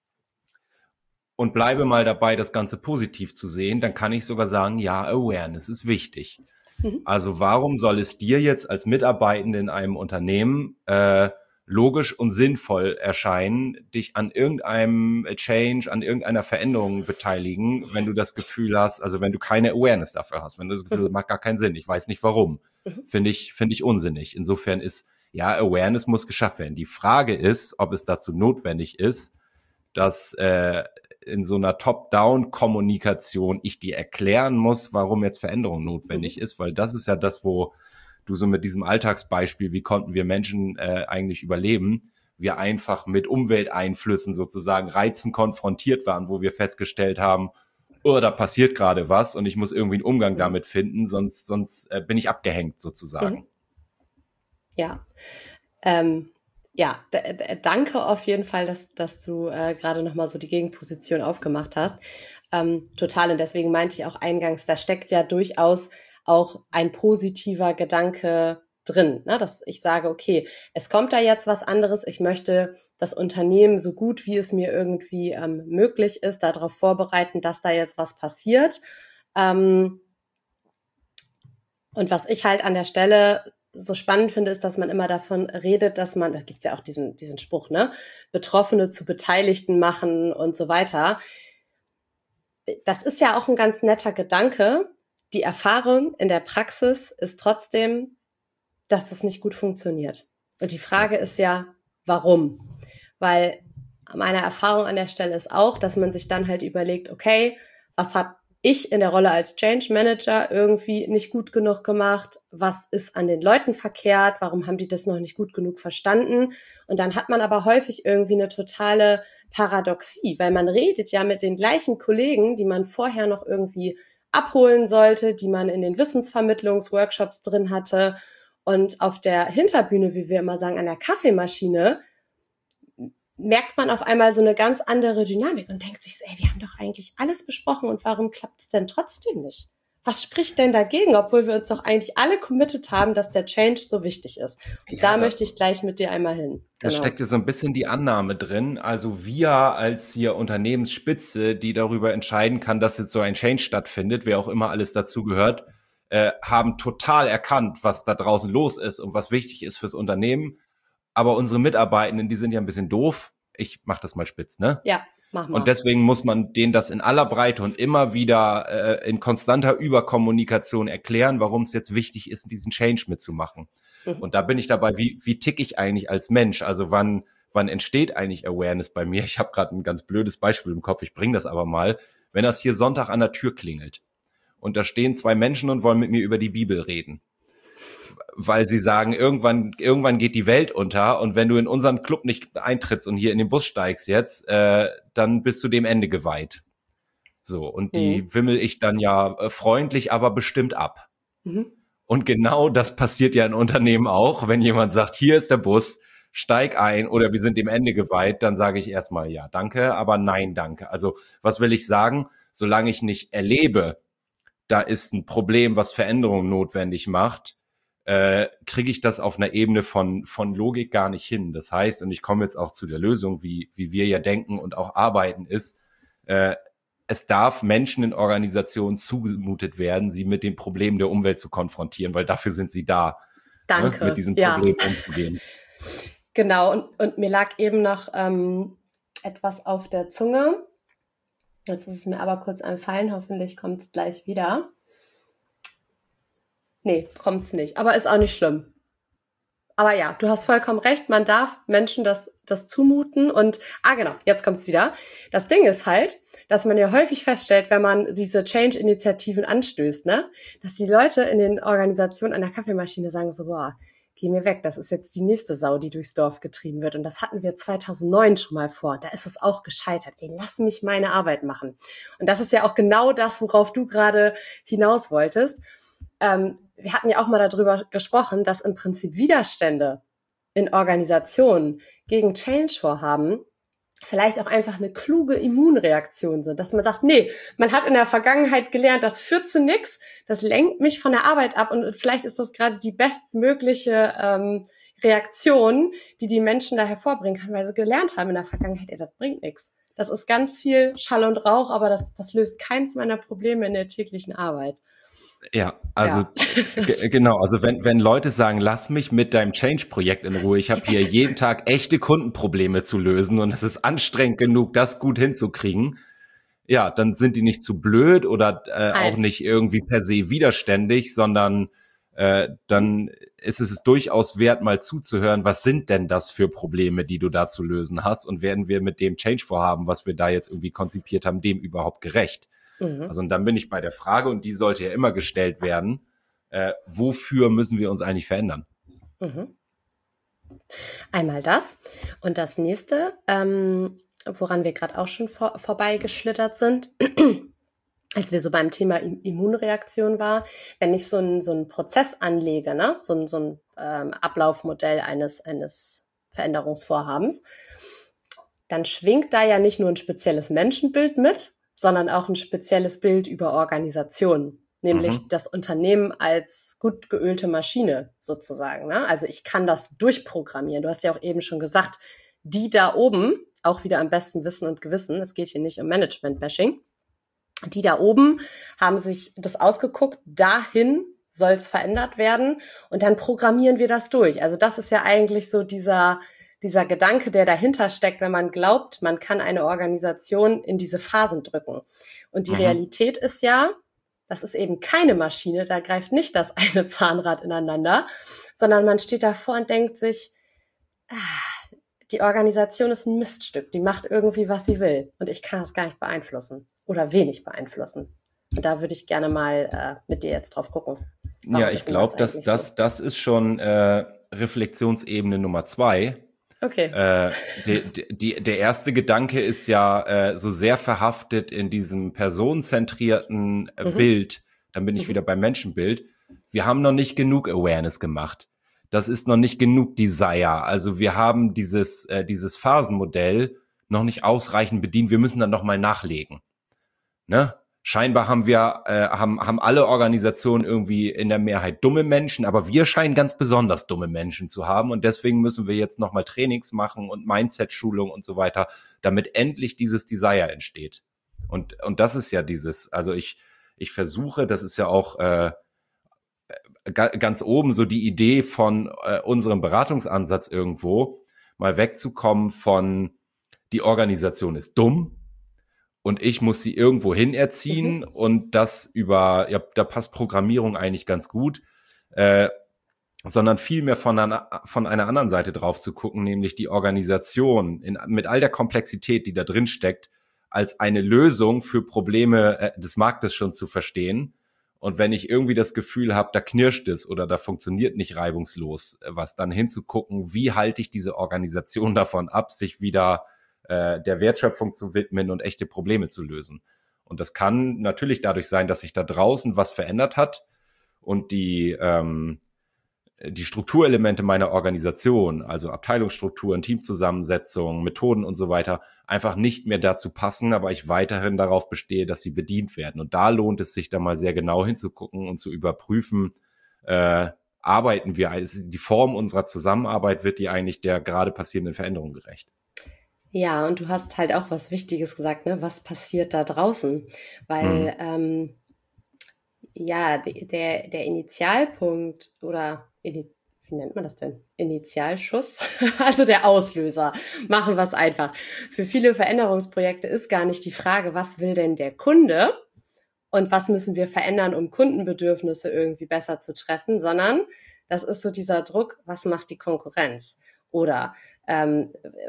und bleibe mal dabei, das Ganze positiv zu sehen, dann kann ich sogar sagen, ja, Awareness ist wichtig. Mhm. Also warum soll es dir jetzt als Mitarbeitende in einem Unternehmen äh, logisch und sinnvoll erscheinen, dich an irgendeinem Change, an irgendeiner Veränderung beteiligen, wenn du das Gefühl hast, also wenn du keine Awareness dafür hast, wenn du das Gefühl hast, das macht gar keinen Sinn, ich weiß nicht warum, mhm. finde ich, finde ich unsinnig. Insofern ist, ja, Awareness muss geschafft werden. Die Frage ist, ob es dazu notwendig ist, dass äh, in so einer Top-Down-Kommunikation ich dir erklären muss, warum jetzt Veränderung notwendig mhm. ist, weil das ist ja das, wo du so mit diesem Alltagsbeispiel, wie konnten wir Menschen äh, eigentlich überleben, wir einfach mit Umwelteinflüssen sozusagen Reizen konfrontiert waren, wo wir festgestellt haben, oh, da passiert gerade was und ich muss irgendwie einen Umgang mhm. damit finden, sonst, sonst äh, bin ich abgehängt sozusagen. Mhm. Ja, ähm, Ja, d- d- danke auf jeden Fall, dass, dass du äh, gerade nochmal so die Gegenposition aufgemacht hast. Ähm, total. Und deswegen meinte ich auch eingangs, da steckt ja durchaus auch ein positiver Gedanke drin, ne? Dass ich sage, okay, es kommt da jetzt was anderes. Ich möchte das Unternehmen so gut, wie es mir irgendwie ähm, möglich ist, darauf vorbereiten, dass da jetzt was passiert. Ähm, und was ich halt an der Stelle so spannend finde, ist, dass man immer davon redet, dass man, da gibt's ja auch diesen, diesen Spruch, ne, Betroffene zu Beteiligten machen und so weiter. Das ist ja auch ein ganz netter Gedanke. Die Erfahrung in der Praxis ist trotzdem, dass das nicht gut funktioniert. Und die Frage ist ja, warum? Weil meine Erfahrung an der Stelle ist auch, dass man sich dann halt überlegt, okay, was habe ich in der Rolle als Change Manager irgendwie nicht gut genug gemacht? Was ist an den Leuten verkehrt? Warum haben die das noch nicht gut genug verstanden? Und dann hat man aber häufig irgendwie eine totale Paradoxie, weil man redet ja mit den gleichen Kollegen, die man vorher noch irgendwie abholen sollte, die man in den Wissensvermittlungsworkshops drin hatte. Und auf der Hinterbühne, wie wir immer sagen, an der Kaffeemaschine, merkt man auf einmal so eine ganz andere Dynamik und denkt sich so, ey, wir haben doch eigentlich alles besprochen und warum klappt es denn trotzdem nicht? Was spricht denn dagegen, obwohl wir uns doch eigentlich alle committed haben, dass der Change so wichtig ist? Und ja, da möchte ich gleich mit dir einmal hin. Da Genau. steckt ja so ein bisschen die Annahme drin. Also wir als hier Unternehmensspitze, die darüber entscheiden kann, dass jetzt so ein Change stattfindet, wer auch immer alles dazu gehört, äh, haben total erkannt, was da draußen los ist und was wichtig ist fürs Unternehmen. Aber unsere Mitarbeitenden, die sind ja ein bisschen doof. Ich mach das mal spitz, ne? Ja, mach mal. Und deswegen muss man denen das in aller Breite und immer wieder äh, in konstanter Überkommunikation erklären, warum es jetzt wichtig ist, diesen Change mitzumachen. Mhm. Und da bin ich dabei, wie wie tick ich eigentlich als Mensch? Also wann wann entsteht eigentlich Awareness bei mir? Ich habe gerade ein ganz blödes Beispiel im Kopf, ich bringe das aber mal. Wenn das hier Sonntag an der Tür klingelt und da stehen zwei Menschen und wollen mit mir über die Bibel reden, weil sie sagen, irgendwann irgendwann geht die Welt unter und wenn du in unseren Club nicht eintrittst und hier in den Bus steigst jetzt, äh, dann bist du dem Ende geweiht. So, und die mhm. wimmel ich dann ja äh, freundlich, aber bestimmt ab. Mhm. Und genau das passiert ja in Unternehmen auch, wenn jemand sagt, hier ist der Bus, steig ein oder wir sind dem Ende geweiht, dann sage ich erstmal ja, danke, aber nein, danke. Also was will ich sagen? Solange ich nicht erlebe, da ist ein Problem, was Veränderungen notwendig macht, äh, kriege ich das auf einer Ebene von von Logik gar nicht hin. Das heißt, und ich komme jetzt auch zu der Lösung, wie wie wir ja denken und auch arbeiten, ist, äh, es darf Menschen in Organisationen zugemutet werden, sie mit den Problemen der Umwelt zu konfrontieren, weil dafür sind sie da, Danke. Ne, mit diesen Ja. Problemen umzugehen. Genau, und, und mir lag eben noch ähm, etwas auf der Zunge. Jetzt ist es mir aber kurz entfallen, hoffentlich kommt es gleich wieder. Nee, kommt's nicht, aber ist auch nicht schlimm. Aber ja, du hast vollkommen recht, man darf Menschen das, das zumuten und, ah genau, jetzt kommt's wieder. Das Ding ist halt, dass man ja häufig feststellt, wenn man diese Change-Initiativen anstößt, ne, dass die Leute in den Organisationen an der Kaffeemaschine sagen so, boah, geh mir weg, das ist jetzt die nächste Sau, die durchs Dorf getrieben wird. Und das hatten wir zweitausendneun schon mal vor. Da ist es auch gescheitert. Ey, lass mich meine Arbeit machen. Und das ist ja auch genau das, worauf du gerade hinaus wolltest. Ähm, wir hatten ja auch mal darüber gesprochen, dass im Prinzip Widerstände in Organisationen gegen Change-Vorhaben vielleicht auch einfach eine kluge Immunreaktion sind, dass man sagt, nee, man hat in der Vergangenheit gelernt, das führt zu nichts, das lenkt mich von der Arbeit ab und vielleicht ist das gerade die bestmögliche ähm, Reaktion, die die Menschen da hervorbringen kann, weil sie gelernt haben in der Vergangenheit, ey, das bringt nichts. Das ist ganz viel Schall und Rauch, aber das, das löst keins meiner Probleme in der täglichen Arbeit. Ja, also Ja. g- genau, also wenn wenn Leute sagen, lass mich mit deinem Change-Projekt in Ruhe, ich habe hier jeden Tag echte Kundenprobleme zu lösen und es ist anstrengend genug, das gut hinzukriegen, ja, dann sind die nicht zu blöd oder äh, auch nicht irgendwie per se widerständig, sondern äh, dann ist es durchaus wert, mal zuzuhören, was sind denn das für Probleme, die du da zu lösen hast und werden wir mit dem Change-Vorhaben, was wir da jetzt irgendwie konzipiert haben, dem überhaupt gerecht? Mhm. Also und dann bin ich bei der Frage, und die sollte ja immer gestellt werden, äh, wofür müssen wir uns eigentlich verändern? Mhm. Einmal das. Und das nächste, ähm, woran wir gerade auch schon vor, vorbeigeschlittert sind, als wir so beim Thema Immunreaktion war, wenn ich so einen so einen Prozess anlege, ne, so ein, so ein ähm, Ablaufmodell eines, eines Veränderungsvorhabens, dann schwingt da ja nicht nur ein spezielles Menschenbild mit, sondern auch ein spezielles Bild über Organisationen, nämlich mhm. das Unternehmen als gut geölte Maschine sozusagen. Ne? Also ich kann das durchprogrammieren. Du hast ja auch eben schon gesagt, die da oben, auch wieder am besten Wissen und Gewissen, es geht hier nicht um Management-Bashing, die da oben haben sich das ausgeguckt, dahin soll es verändert werden und dann programmieren wir das durch. Also das ist ja eigentlich so dieser, dieser Gedanke, der dahinter steckt, wenn man glaubt, man kann eine Organisation in diese Phasen drücken. Und die mhm. Realität ist ja, das ist eben keine Maschine, da greift nicht das eine Zahnrad ineinander, sondern man steht davor und denkt sich, ah, die Organisation ist ein Miststück, die macht irgendwie, was sie will und ich kann es gar nicht beeinflussen oder wenig beeinflussen. Und da würde ich gerne mal äh, mit dir jetzt drauf gucken. Warum ja, ich glaube, das, das, das, so? das ist schon äh, Reflexionsebene Nummer zwei. Okay. Äh, die, die, der erste Gedanke ist ja äh, so sehr verhaftet in diesem personenzentrierten äh, mhm. Bild. Dann bin ich mhm. wieder beim Menschenbild. Wir haben noch nicht genug Awareness gemacht. Das ist noch nicht genug Desire. Also wir haben dieses, äh, dieses Phasenmodell noch nicht ausreichend bedient. Wir müssen dann noch mal nachlegen. Ne? Scheinbar haben wir, äh, haben, haben alle Organisationen irgendwie in der Mehrheit dumme Menschen, aber wir scheinen ganz besonders dumme Menschen zu haben und deswegen müssen wir jetzt nochmal Trainings machen und Mindset-Schulung und so weiter, damit endlich dieses Desire entsteht. Und, und das ist ja dieses, also ich, ich versuche, das ist ja auch äh, ganz oben so die Idee von äh, unserem Beratungsansatz irgendwo, mal wegzukommen von die Organisation ist dumm, und ich muss sie irgendwo hin erziehen mhm. und das über, ja, da passt Programmierung eigentlich ganz gut, äh, sondern vielmehr von einer, von einer anderen Seite drauf zu gucken, nämlich die Organisation in, mit all der Komplexität, die da drin steckt, als eine Lösung für Probleme äh, des Marktes schon zu verstehen. Und wenn ich irgendwie das Gefühl habe, da knirscht es oder da funktioniert nicht reibungslos was, dann hinzugucken, wie halte ich diese Organisation davon ab, sich wieder der Wertschöpfung zu widmen und echte Probleme zu lösen. Und das kann natürlich dadurch sein, dass sich da draußen was verändert hat und die, ähm, die Strukturelemente meiner Organisation, also Abteilungsstrukturen, Teamzusammensetzung, Methoden und so weiter, einfach nicht mehr dazu passen, aber ich weiterhin darauf bestehe, dass sie bedient werden. Und da lohnt es sich da mal sehr genau hinzugucken und zu überprüfen, äh, arbeiten wir, also die Form unserer Zusammenarbeit, wird die eigentlich der gerade passierenden Veränderung gerecht? Ja, und du hast halt auch was Wichtiges gesagt, ne? Was passiert da draußen? Weil, hm. ähm, ja, der, der Initialpunkt oder, wie nennt man das denn? Initialschuss? Also der Auslöser. Machen wir es einfach. Für viele Veränderungsprojekte ist gar nicht die Frage, was will denn der Kunde und was müssen wir verändern, um Kundenbedürfnisse irgendwie besser zu treffen, sondern das ist so dieser Druck, was macht die Konkurrenz? Oder Ähm,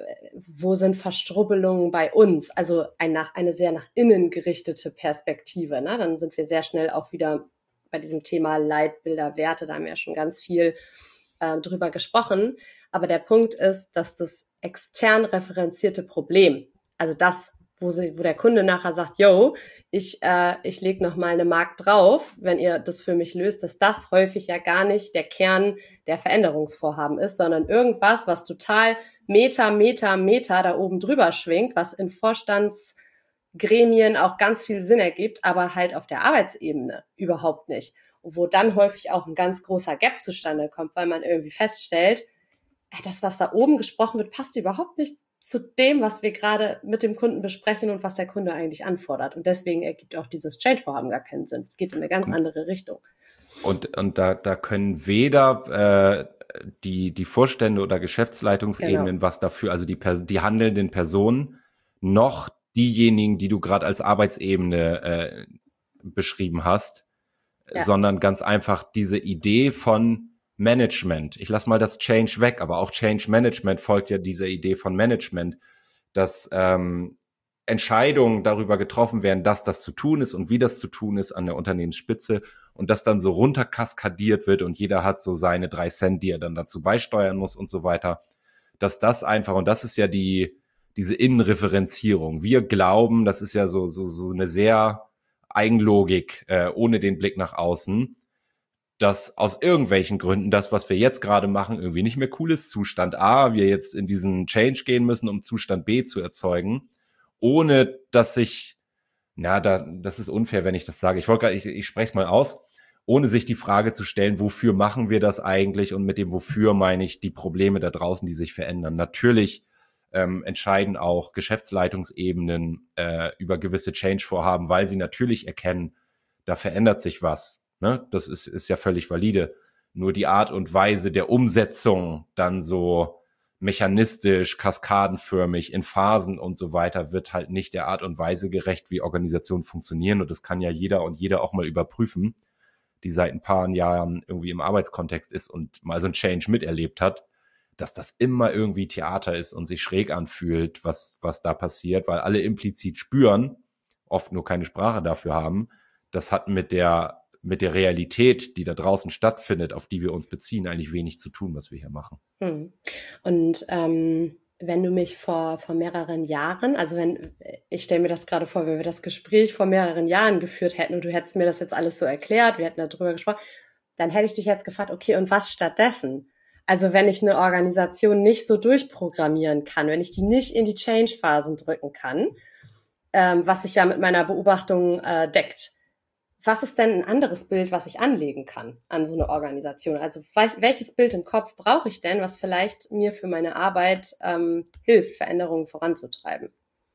wo sind Verstrubbelungen bei uns? Also ein nach, eine sehr nach innen gerichtete Perspektive. Ne? Dann sind wir sehr schnell auch wieder bei diesem Thema Leitbilder, Werte. Da haben wir ja schon ganz viel äh, drüber gesprochen. Aber der Punkt ist, dass das extern referenzierte Problem, also das, wo, sie, wo der Kunde nachher sagt, yo, ich, äh, ich lege noch mal eine Mark drauf, wenn ihr das für mich löst, dass das häufig ja gar nicht der Kern der Veränderungsvorhaben ist, sondern irgendwas, was total Meter, Meter, Meter da oben drüber schwingt, was in Vorstandsgremien auch ganz viel Sinn ergibt, aber halt auf der Arbeitsebene überhaupt nicht. Wo dann häufig auch ein ganz großer Gap zustande kommt, weil man irgendwie feststellt, das, was da oben gesprochen wird, passt überhaupt nicht zu dem, was wir gerade mit dem Kunden besprechen und was der Kunde eigentlich anfordert. Und deswegen ergibt auch dieses Change-Vorhaben gar keinen Sinn. Es geht in eine ganz andere Richtung. Und, und da, da können weder äh, die, die Vorstände oder Geschäftsleitungsebenen genau. was dafür, also die, die handelnden Personen, noch diejenigen, die du gerade als Arbeitsebene äh, beschrieben hast, ja. sondern ganz einfach diese Idee von Management. Ich lasse mal das Change weg, aber auch Change Management folgt ja dieser Idee von Management, dass ähm, Entscheidungen darüber getroffen werden, dass das zu tun ist und wie das zu tun ist an der Unternehmensspitze und das dann so runterkaskadiert wird und jeder hat so seine drei Cent, die er dann dazu beisteuern muss und so weiter, dass das einfach, und das ist ja die diese Innenreferenzierung. Wir glauben, das ist ja so so so eine sehr Eigenlogik, äh, ohne den Blick nach außen, dass aus irgendwelchen Gründen das, was wir jetzt gerade machen, irgendwie nicht mehr cool ist. Zustand A, wir jetzt in diesen Change gehen müssen, um Zustand B zu erzeugen, ohne dass sich, na, da, das ist unfair, wenn ich das sage. Ich wollte gerade, ich, ich spreche es mal aus, ohne sich die Frage zu stellen, wofür machen wir das eigentlich? Und mit dem Wofür meine ich die Probleme da draußen, die sich verändern. Natürlich ähm, entscheiden auch Geschäftsleitungsebenen äh, über gewisse Change-Vorhaben, weil sie natürlich erkennen, da verändert sich was. Ne? Das ist, ist ja völlig valide. Nur die Art und Weise der Umsetzung dann so mechanistisch, kaskadenförmig, in Phasen und so weiter, wird halt nicht der Art und Weise gerecht, wie Organisationen funktionieren. Und das kann ja jeder und jeder auch mal überprüfen, die seit ein paar Jahren irgendwie im Arbeitskontext ist und mal so ein Change miterlebt hat, dass das immer irgendwie Theater ist und sich schräg anfühlt, was, was da passiert, weil alle implizit spüren, oft nur keine Sprache dafür haben. Das hat mit der mit der Realität, die da draußen stattfindet, auf die wir uns beziehen, eigentlich wenig zu tun, was wir hier machen. Hm. Und ähm, wenn du mich vor, vor mehreren Jahren, also wenn, ich stelle mir das gerade vor, wenn wir das Gespräch vor mehreren Jahren geführt hätten und du hättest mir das jetzt alles so erklärt, wir hätten darüber gesprochen, dann hätte ich dich jetzt gefragt, okay, und was stattdessen? Also wenn ich eine Organisation nicht so durchprogrammieren kann, wenn ich die nicht in die Change-Phasen drücken kann, ähm, was sich ja mit meiner Beobachtung äh, deckt, was ist denn ein anderes Bild, was ich anlegen kann an so eine Organisation? Also welches Bild im Kopf brauche ich denn, was vielleicht mir für meine Arbeit ähm, hilft, Veränderungen voranzutreiben?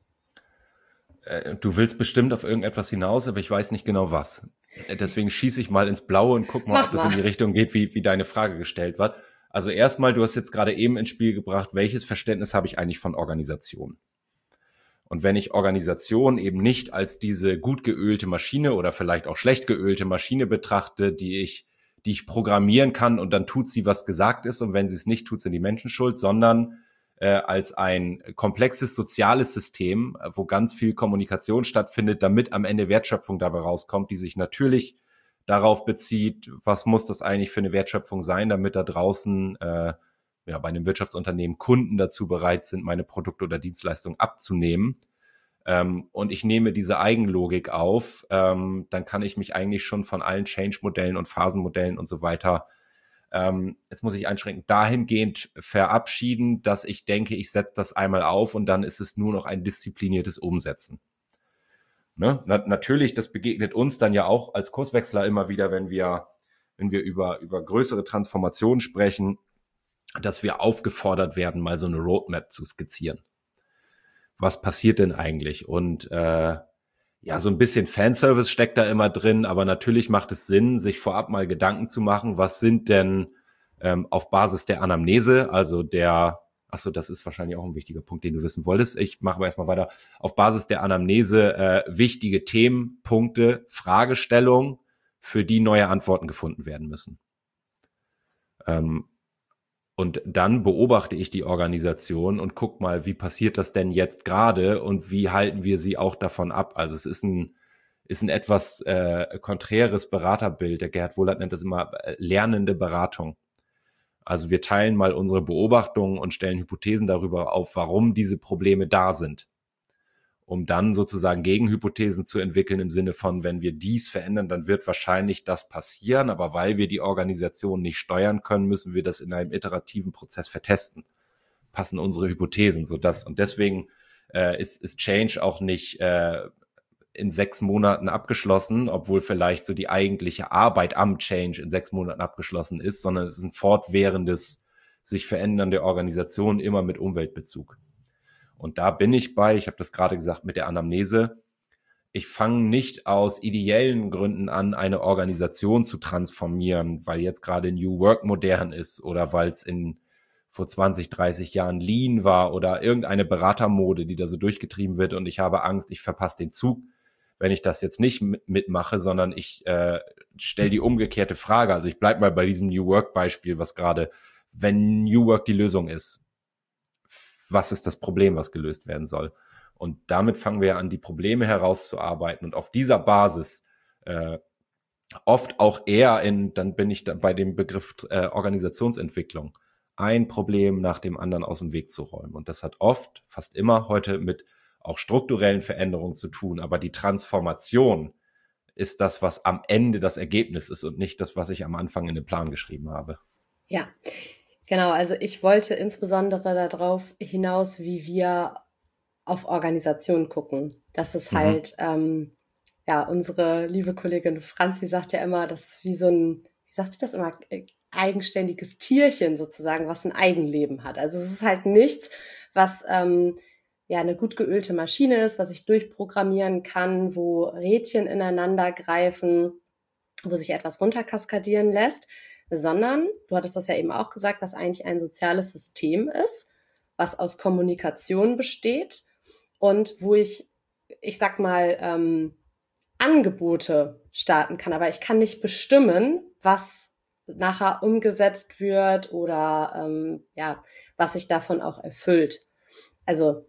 Äh, du willst bestimmt auf irgendetwas hinaus, aber ich weiß nicht genau was. Deswegen schieße ich mal ins Blaue und guck mal, Mach ob es in die Richtung geht, wie, wie deine Frage gestellt wird. Also erstmal, du hast jetzt gerade eben ins Spiel gebracht, welches Verständnis habe ich eigentlich von Organisation? Und wenn ich Organisation eben nicht als diese gut geölte Maschine oder vielleicht auch schlecht geölte Maschine betrachte, die ich, die ich programmieren kann und dann tut sie, was gesagt ist, und wenn sie es nicht tut, sind die Menschen schuld, sondern äh, als ein komplexes soziales System, wo ganz viel Kommunikation stattfindet, damit am Ende Wertschöpfung dabei rauskommt, die sich natürlich darauf bezieht, was muss das eigentlich für eine Wertschöpfung sein, damit da draußen äh, ja, bei einem Wirtschaftsunternehmen Kunden dazu bereit sind, meine Produkte oder Dienstleistungen abzunehmen, ähm, und ich nehme diese Eigenlogik auf, ähm, dann kann ich mich eigentlich schon von allen Change-Modellen und Phasenmodellen und so weiter, ähm, jetzt muss ich einschränken, dahingehend verabschieden, dass ich denke, ich setze das einmal auf und dann ist es nur noch ein diszipliniertes Umsetzen. Ne? Na, natürlich, das begegnet uns dann ja auch als Kurswechsler immer wieder, wenn wir, wenn wir über, über größere Transformationen sprechen, dass wir aufgefordert werden, mal so eine Roadmap zu skizzieren. Was passiert denn eigentlich? Und äh, ja, so ein bisschen Fanservice steckt da immer drin, aber natürlich macht es Sinn, sich vorab mal Gedanken zu machen, was sind denn ähm, auf Basis der Anamnese, also der, achso, das ist wahrscheinlich auch ein wichtiger Punkt, den du wissen wolltest. Ich mache aber erstmal weiter. Auf Basis der Anamnese äh, wichtige Themen, Punkte, Fragestellungen, für die neue Antworten gefunden werden müssen. Ähm, Und dann beobachte ich die Organisation und guck mal, wie passiert das denn jetzt gerade und wie halten wir sie auch davon ab? Also es ist ein, ist ein etwas äh, konträres Beraterbild. Der Gerhard Wohlert nennt das immer äh, lernende Beratung. Also wir teilen mal unsere Beobachtungen und stellen Hypothesen darüber auf, warum diese Probleme da sind, um dann sozusagen Gegenhypothesen zu entwickeln im Sinne von, wenn wir dies verändern, dann wird wahrscheinlich das passieren, aber weil wir die Organisation nicht steuern können, müssen wir das in einem iterativen Prozess vertesten. Passen unsere Hypothesen, so das. Und deswegen äh, ist, ist Change auch nicht äh, in sechs Monaten abgeschlossen, obwohl vielleicht so die eigentliche Arbeit am Change in sechs Monaten abgeschlossen ist, sondern es ist ein fortwährendes, sich verändernde Organisation, immer mit Umweltbezug. Und da bin ich bei, ich habe das gerade gesagt mit der Anamnese, ich fange nicht aus ideellen Gründen an, eine Organisation zu transformieren, weil jetzt gerade New Work modern ist oder weil es in vor zwanzig, dreißig Jahren Lean war oder irgendeine Beratermode, die da so durchgetrieben wird und ich habe Angst, ich verpasse den Zug, wenn ich das jetzt nicht mitmache, sondern ich äh, stelle die umgekehrte Frage. Also ich bleibe mal bei diesem New Work Beispiel, was gerade, wenn New Work die Lösung ist, was ist das Problem, was gelöst werden soll? Und damit fangen wir an, die Probleme herauszuarbeiten und auf dieser Basis äh, oft auch eher in, dann bin ich da bei dem Begriff äh, Organisationsentwicklung, ein Problem nach dem anderen aus dem Weg zu räumen. Und das hat oft, fast immer heute mit auch strukturellen Veränderungen zu tun. Aber die Transformation ist das, was am Ende das Ergebnis ist und nicht das, was ich am Anfang in den Plan geschrieben habe. Ja, genau. Also ich wollte insbesondere darauf hinaus, wie wir auf Organisation gucken. Das ist halt, mhm. ähm, ja, unsere liebe Kollegin Franzi sagt ja immer, das ist wie so ein, wie sagt sie das immer, eigenständiges Tierchen sozusagen, was ein Eigenleben hat. Also es ist halt nichts, was ähm, ja eine gut geölte Maschine ist, was ich durchprogrammieren kann, wo Rädchen ineinander greifen, wo sich etwas runterkaskadieren lässt, sondern, du hattest das ja eben auch gesagt, was eigentlich ein soziales System ist, was aus Kommunikation besteht und wo ich, ich sag mal, ähm, Angebote starten kann, aber ich kann nicht bestimmen, was nachher umgesetzt wird oder ähm, ja, was sich davon auch erfüllt. Also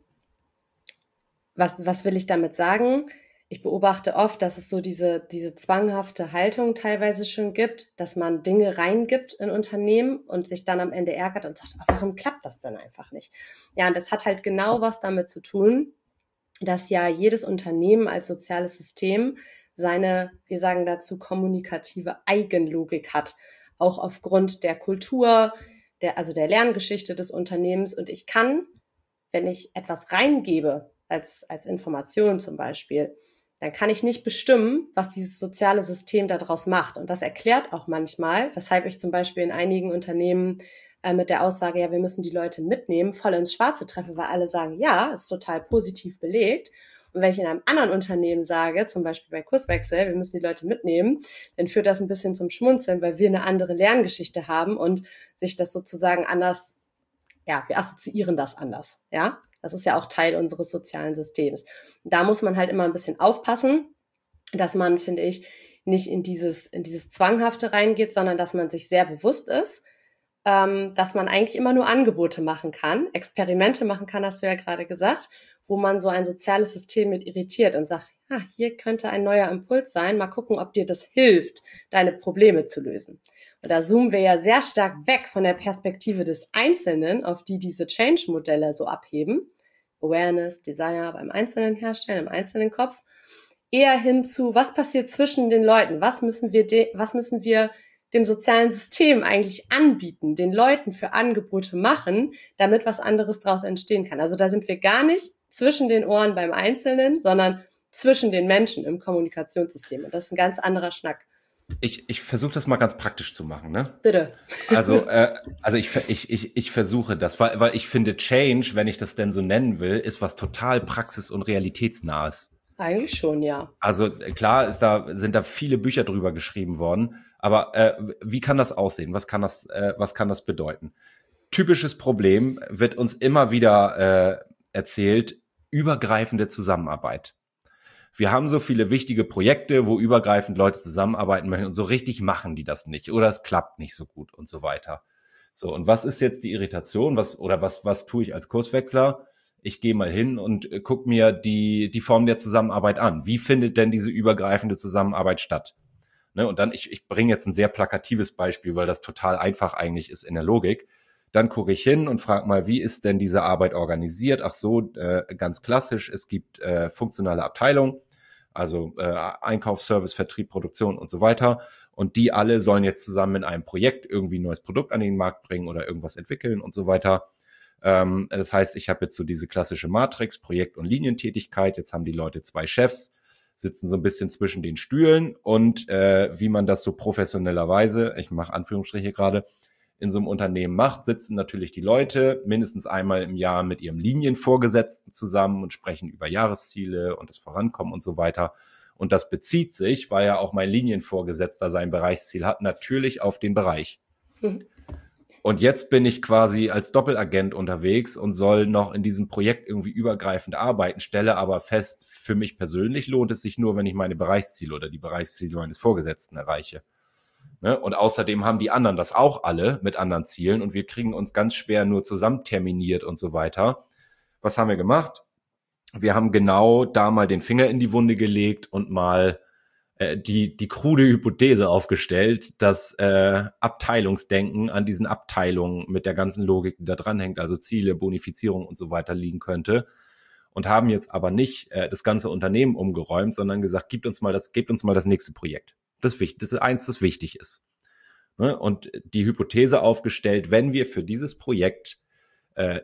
was, was will ich damit sagen? Ich beobachte oft, dass es so diese, diese zwanghafte Haltung teilweise schon gibt, dass man Dinge reingibt in Unternehmen und sich dann am Ende ärgert und sagt, warum klappt das denn einfach nicht? Ja, und das hat halt genau was damit zu tun, dass ja jedes Unternehmen als soziales System seine, wir sagen dazu, kommunikative Eigenlogik hat, auch aufgrund der Kultur, der, also der Lerngeschichte des Unternehmens. Und ich kann, wenn ich etwas reingebe, als, als Information zum Beispiel, dann kann ich nicht bestimmen, was dieses soziale System daraus macht. Und das erklärt auch manchmal, weshalb ich zum Beispiel in einigen Unternehmen äh, mit der Aussage, ja, wir müssen die Leute mitnehmen, voll ins Schwarze treffe, weil alle sagen, ja, ist total positiv belegt. Und wenn ich in einem anderen Unternehmen sage, zum Beispiel bei Kurswechsel, wir müssen die Leute mitnehmen, dann führt das ein bisschen zum Schmunzeln, weil wir eine andere Lerngeschichte haben und sich das sozusagen anders, ja, wir assoziieren das anders, ja. Das ist ja auch Teil unseres sozialen Systems. Und da muss man halt immer ein bisschen aufpassen, dass man, finde ich, nicht in dieses, in dieses Zwanghafte reingeht, sondern dass man sich sehr bewusst ist, ähm, dass man eigentlich immer nur Angebote machen kann, Experimente machen kann, hast du ja gerade gesagt, wo man so ein soziales System mit irritiert und sagt, ah, hier könnte ein neuer Impuls sein, mal gucken, ob dir das hilft, deine Probleme zu lösen. Und da zoomen wir ja sehr stark weg von der Perspektive des Einzelnen, auf die diese Change-Modelle so abheben. Awareness, Desire beim Einzelnen herstellen, im einzelnen Kopf. Eher hin zu, was passiert zwischen den Leuten? Was müssen wir, de- was müssen wir dem sozialen System eigentlich anbieten, den Leuten für Angebote machen, damit was anderes daraus entstehen kann? Also da sind wir gar nicht zwischen den Ohren beim Einzelnen, sondern zwischen den Menschen im Kommunikationssystem. Und das ist ein ganz anderer Schnack. Ich, ich versuche das mal ganz praktisch zu machen, ne? Bitte. Also, äh, also ich, ich, ich, ich versuche das, weil, weil ich finde, Change, wenn ich das denn so nennen will, ist was total praxis- und realitätsnahes. Eigentlich schon, ja. Also klar ist da, sind da viele Bücher drüber geschrieben worden, aber äh, wie kann das aussehen? Was kann das, äh, was kann das bedeuten? Typisches Problem wird uns immer wieder äh, erzählt, übergreifende Zusammenarbeit. Wir haben so viele wichtige Projekte, wo übergreifend Leute zusammenarbeiten möchten und so richtig machen die das nicht oder es klappt nicht so gut und so weiter. So, und was ist jetzt die Irritation? Was oder was was tue ich als Kurswechsler? Ich gehe mal hin und äh, gucke mir die die Form der Zusammenarbeit an. Wie findet denn diese übergreifende Zusammenarbeit statt? Ne, und dann, ich, ich bringe jetzt ein sehr plakatives Beispiel, weil das total einfach eigentlich ist in der Logik. Dann gucke ich hin und frage mal, wie ist denn diese Arbeit organisiert? Ach so, äh, ganz klassisch, es gibt äh, funktionale Abteilungen, also äh, Einkauf, Service, Vertrieb, Produktion und so weiter. Und die alle sollen jetzt zusammen in einem Projekt irgendwie ein neues Produkt an den Markt bringen oder irgendwas entwickeln und so weiter. Ähm, das heißt, ich habe jetzt so diese klassische Matrix, Projekt- und Linientätigkeit. Jetzt haben die Leute zwei Chefs, sitzen so ein bisschen zwischen den Stühlen und äh, wie man das so professionellerweise, ich mache Anführungsstriche gerade, in so einem Unternehmen macht, sitzen natürlich die Leute mindestens einmal im Jahr mit ihrem Linienvorgesetzten zusammen und sprechen über Jahresziele und das Vorankommen und so weiter. Und das bezieht sich, weil ja auch mein Linienvorgesetzter sein Bereichsziel hat, natürlich auf den Bereich. Mhm. Und jetzt bin ich quasi als Doppelagent unterwegs und soll noch in diesem Projekt irgendwie übergreifend arbeiten, stelle aber fest, für mich persönlich lohnt es sich nur, wenn ich meine Bereichsziele oder die Bereichsziele meines Vorgesetzten erreiche. Ne? Und außerdem haben die anderen das auch alle mit anderen Zielen und wir kriegen uns ganz schwer nur zusammen terminiert und so weiter. Was haben wir gemacht? Wir haben genau da mal den Finger in die Wunde gelegt und mal äh, die die krude Hypothese aufgestellt, dass äh, Abteilungsdenken an diesen Abteilungen mit der ganzen Logik, die da dranhängt, also Ziele, Bonifizierung und so weiter liegen könnte. und haben jetzt aber nicht äh, das ganze Unternehmen umgeräumt, sondern gesagt, gebt uns mal das, gebt uns mal das nächste Projekt. Das ist wichtig, das ist eins, das wichtig ist. Ne? Und die Hypothese aufgestellt, wenn wir für dieses Projekt äh,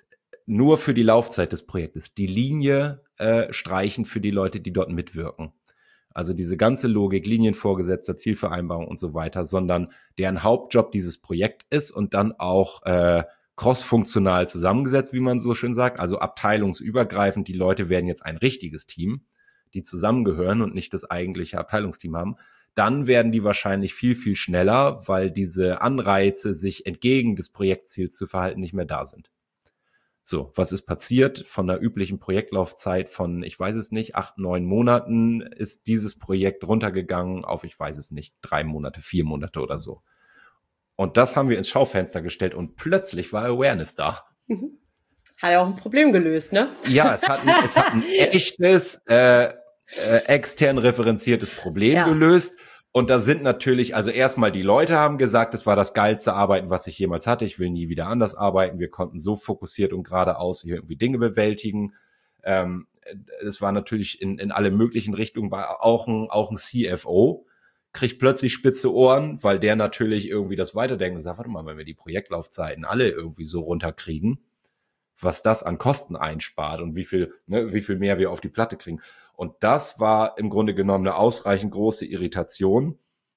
nur für die Laufzeit des Projektes die Linie äh, streichen für die Leute, die dort mitwirken. Also diese ganze Logik, Linienvorgesetzter, Zielvereinbarung und so weiter, sondern deren Hauptjob dieses Projekt ist und dann auch äh, crossfunktional zusammengesetzt, wie man so schön sagt, also abteilungsübergreifend. Die Leute werden jetzt ein richtiges Team, die zusammengehören und nicht das eigentliche Abteilungsteam haben. Dann werden die wahrscheinlich viel, viel schneller, weil diese Anreize, sich entgegen des Projektziels zu verhalten, nicht mehr da sind. So, was ist passiert? Von der üblichen Projektlaufzeit von, ich weiß es nicht, acht, neun Monaten ist dieses Projekt runtergegangen auf, ich weiß es nicht, drei Monate, vier Monate oder so. Und das haben wir ins Schaufenster gestellt und plötzlich war Awareness da. Mhm. Hat ja auch ein Problem gelöst, ne? Ja, es hat ein, es hat ein echtes, äh, äh, extern referenziertes Problem ja. gelöst. Und da sind natürlich, also erstmal die Leute haben gesagt, es war das geilste Arbeiten, was ich jemals hatte. Ich will nie wieder anders arbeiten. Wir konnten so fokussiert und geradeaus hier irgendwie Dinge bewältigen. Ähm, es war natürlich in, in alle möglichen Richtungen, auch ein, auch ein C F O kriegt plötzlich spitze Ohren, weil der natürlich irgendwie das weiterdenkt und sagt, warte mal, wenn wir die Projektlaufzeiten alle irgendwie so runterkriegen, was das an Kosten einspart und wie viel, ne, wie viel mehr wir auf die Platte kriegen. Und das war im Grunde genommen eine ausreichend große Irritation,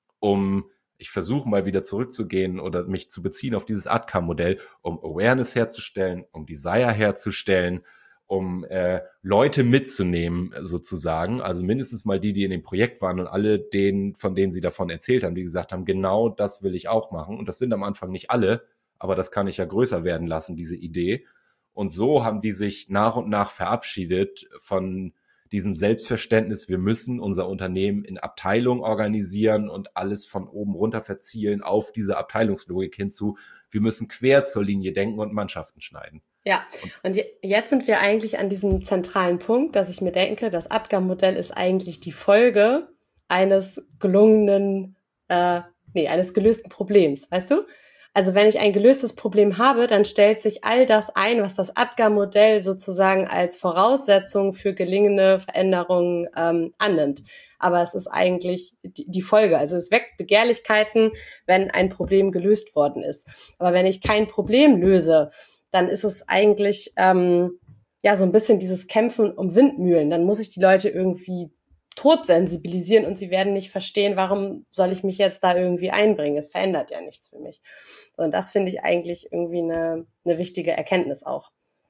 um, ich versuche mal wieder zurückzugehen oder mich zu beziehen auf dieses A D K M-Modell, um Awareness herzustellen, um Desire herzustellen, um äh, Leute mitzunehmen sozusagen, also mindestens mal die, die in dem Projekt waren und alle denen, von denen sie davon erzählt haben, die gesagt haben, genau das will ich auch machen. Und das sind am Anfang nicht alle, aber das kann ich ja größer werden lassen, diese Idee. Und so haben die sich nach und nach verabschiedet von diesem Selbstverständnis, wir müssen unser Unternehmen in Abteilungen organisieren und alles von oben runter verzielen auf diese Abteilungslogik hinzu. Wir müssen quer zur Linie denken und Mannschaften schneiden. Ja, und jetzt sind wir eigentlich an diesem zentralen Punkt, dass ich mir denke, das A D K M-Modell ist eigentlich die Folge eines gelungenen, äh, nee, eines gelösten Problems, weißt du? Also wenn ich ein gelöstes Problem habe, dann stellt sich all das ein, was das A D K M-Modell sozusagen als Voraussetzung für gelingende Veränderungen ähm, annimmt. Aber es ist eigentlich die, die Folge. Also es weckt Begehrlichkeiten, wenn ein Problem gelöst worden ist. Aber wenn ich kein Problem löse, dann ist es eigentlich ähm, ja so ein bisschen dieses Kämpfen um Windmühlen. Dann muss ich die Leute irgendwie tot sensibilisieren und sie werden nicht verstehen, warum soll ich mich jetzt da irgendwie einbringen? Es verändert ja nichts für mich. Und das finde ich eigentlich irgendwie eine, eine wichtige Erkenntnis auch.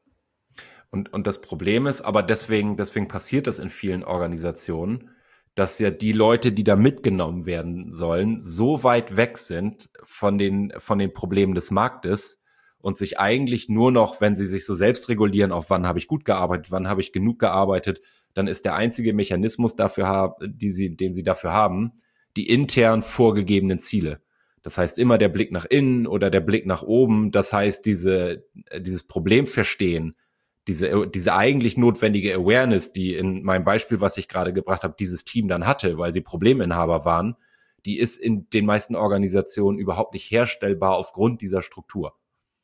Und, und das Problem ist, aber deswegen, deswegen passiert das in vielen Organisationen, dass ja die Leute, die da mitgenommen werden sollen, so weit weg sind von den, von den Problemen des Marktes und sich eigentlich nur noch, wenn sie sich so selbst regulieren, auf wann habe ich gut gearbeitet, wann habe ich genug gearbeitet, dann ist der einzige Mechanismus dafür, die sie, den sie dafür haben, die intern vorgegebenen Ziele. Das heißt immer der Blick nach innen oder der Blick nach oben. Das heißt diese, dieses Problem verstehen, diese, diese eigentlich notwendige Awareness, die in meinem Beispiel, was ich gerade gebracht habe, dieses Team dann hatte, weil sie Probleminhaber waren, die ist in den meisten Organisationen überhaupt nicht herstellbar aufgrund dieser Struktur.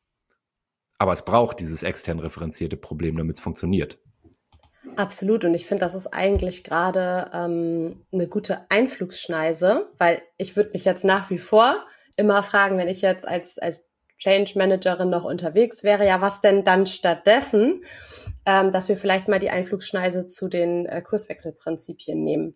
Aber es braucht dieses extern referenzierte Problem, damit es funktioniert. Absolut. Und ich finde, das ist eigentlich gerade ähm, eine gute Einflugsschneise, weil ich würde mich jetzt nach wie vor immer fragen, wenn ich jetzt als, als Change Managerin noch unterwegs wäre, ja, was denn dann stattdessen, ähm, dass wir vielleicht mal die Einflugsschneise zu den äh, Kurswechselprinzipien nehmen.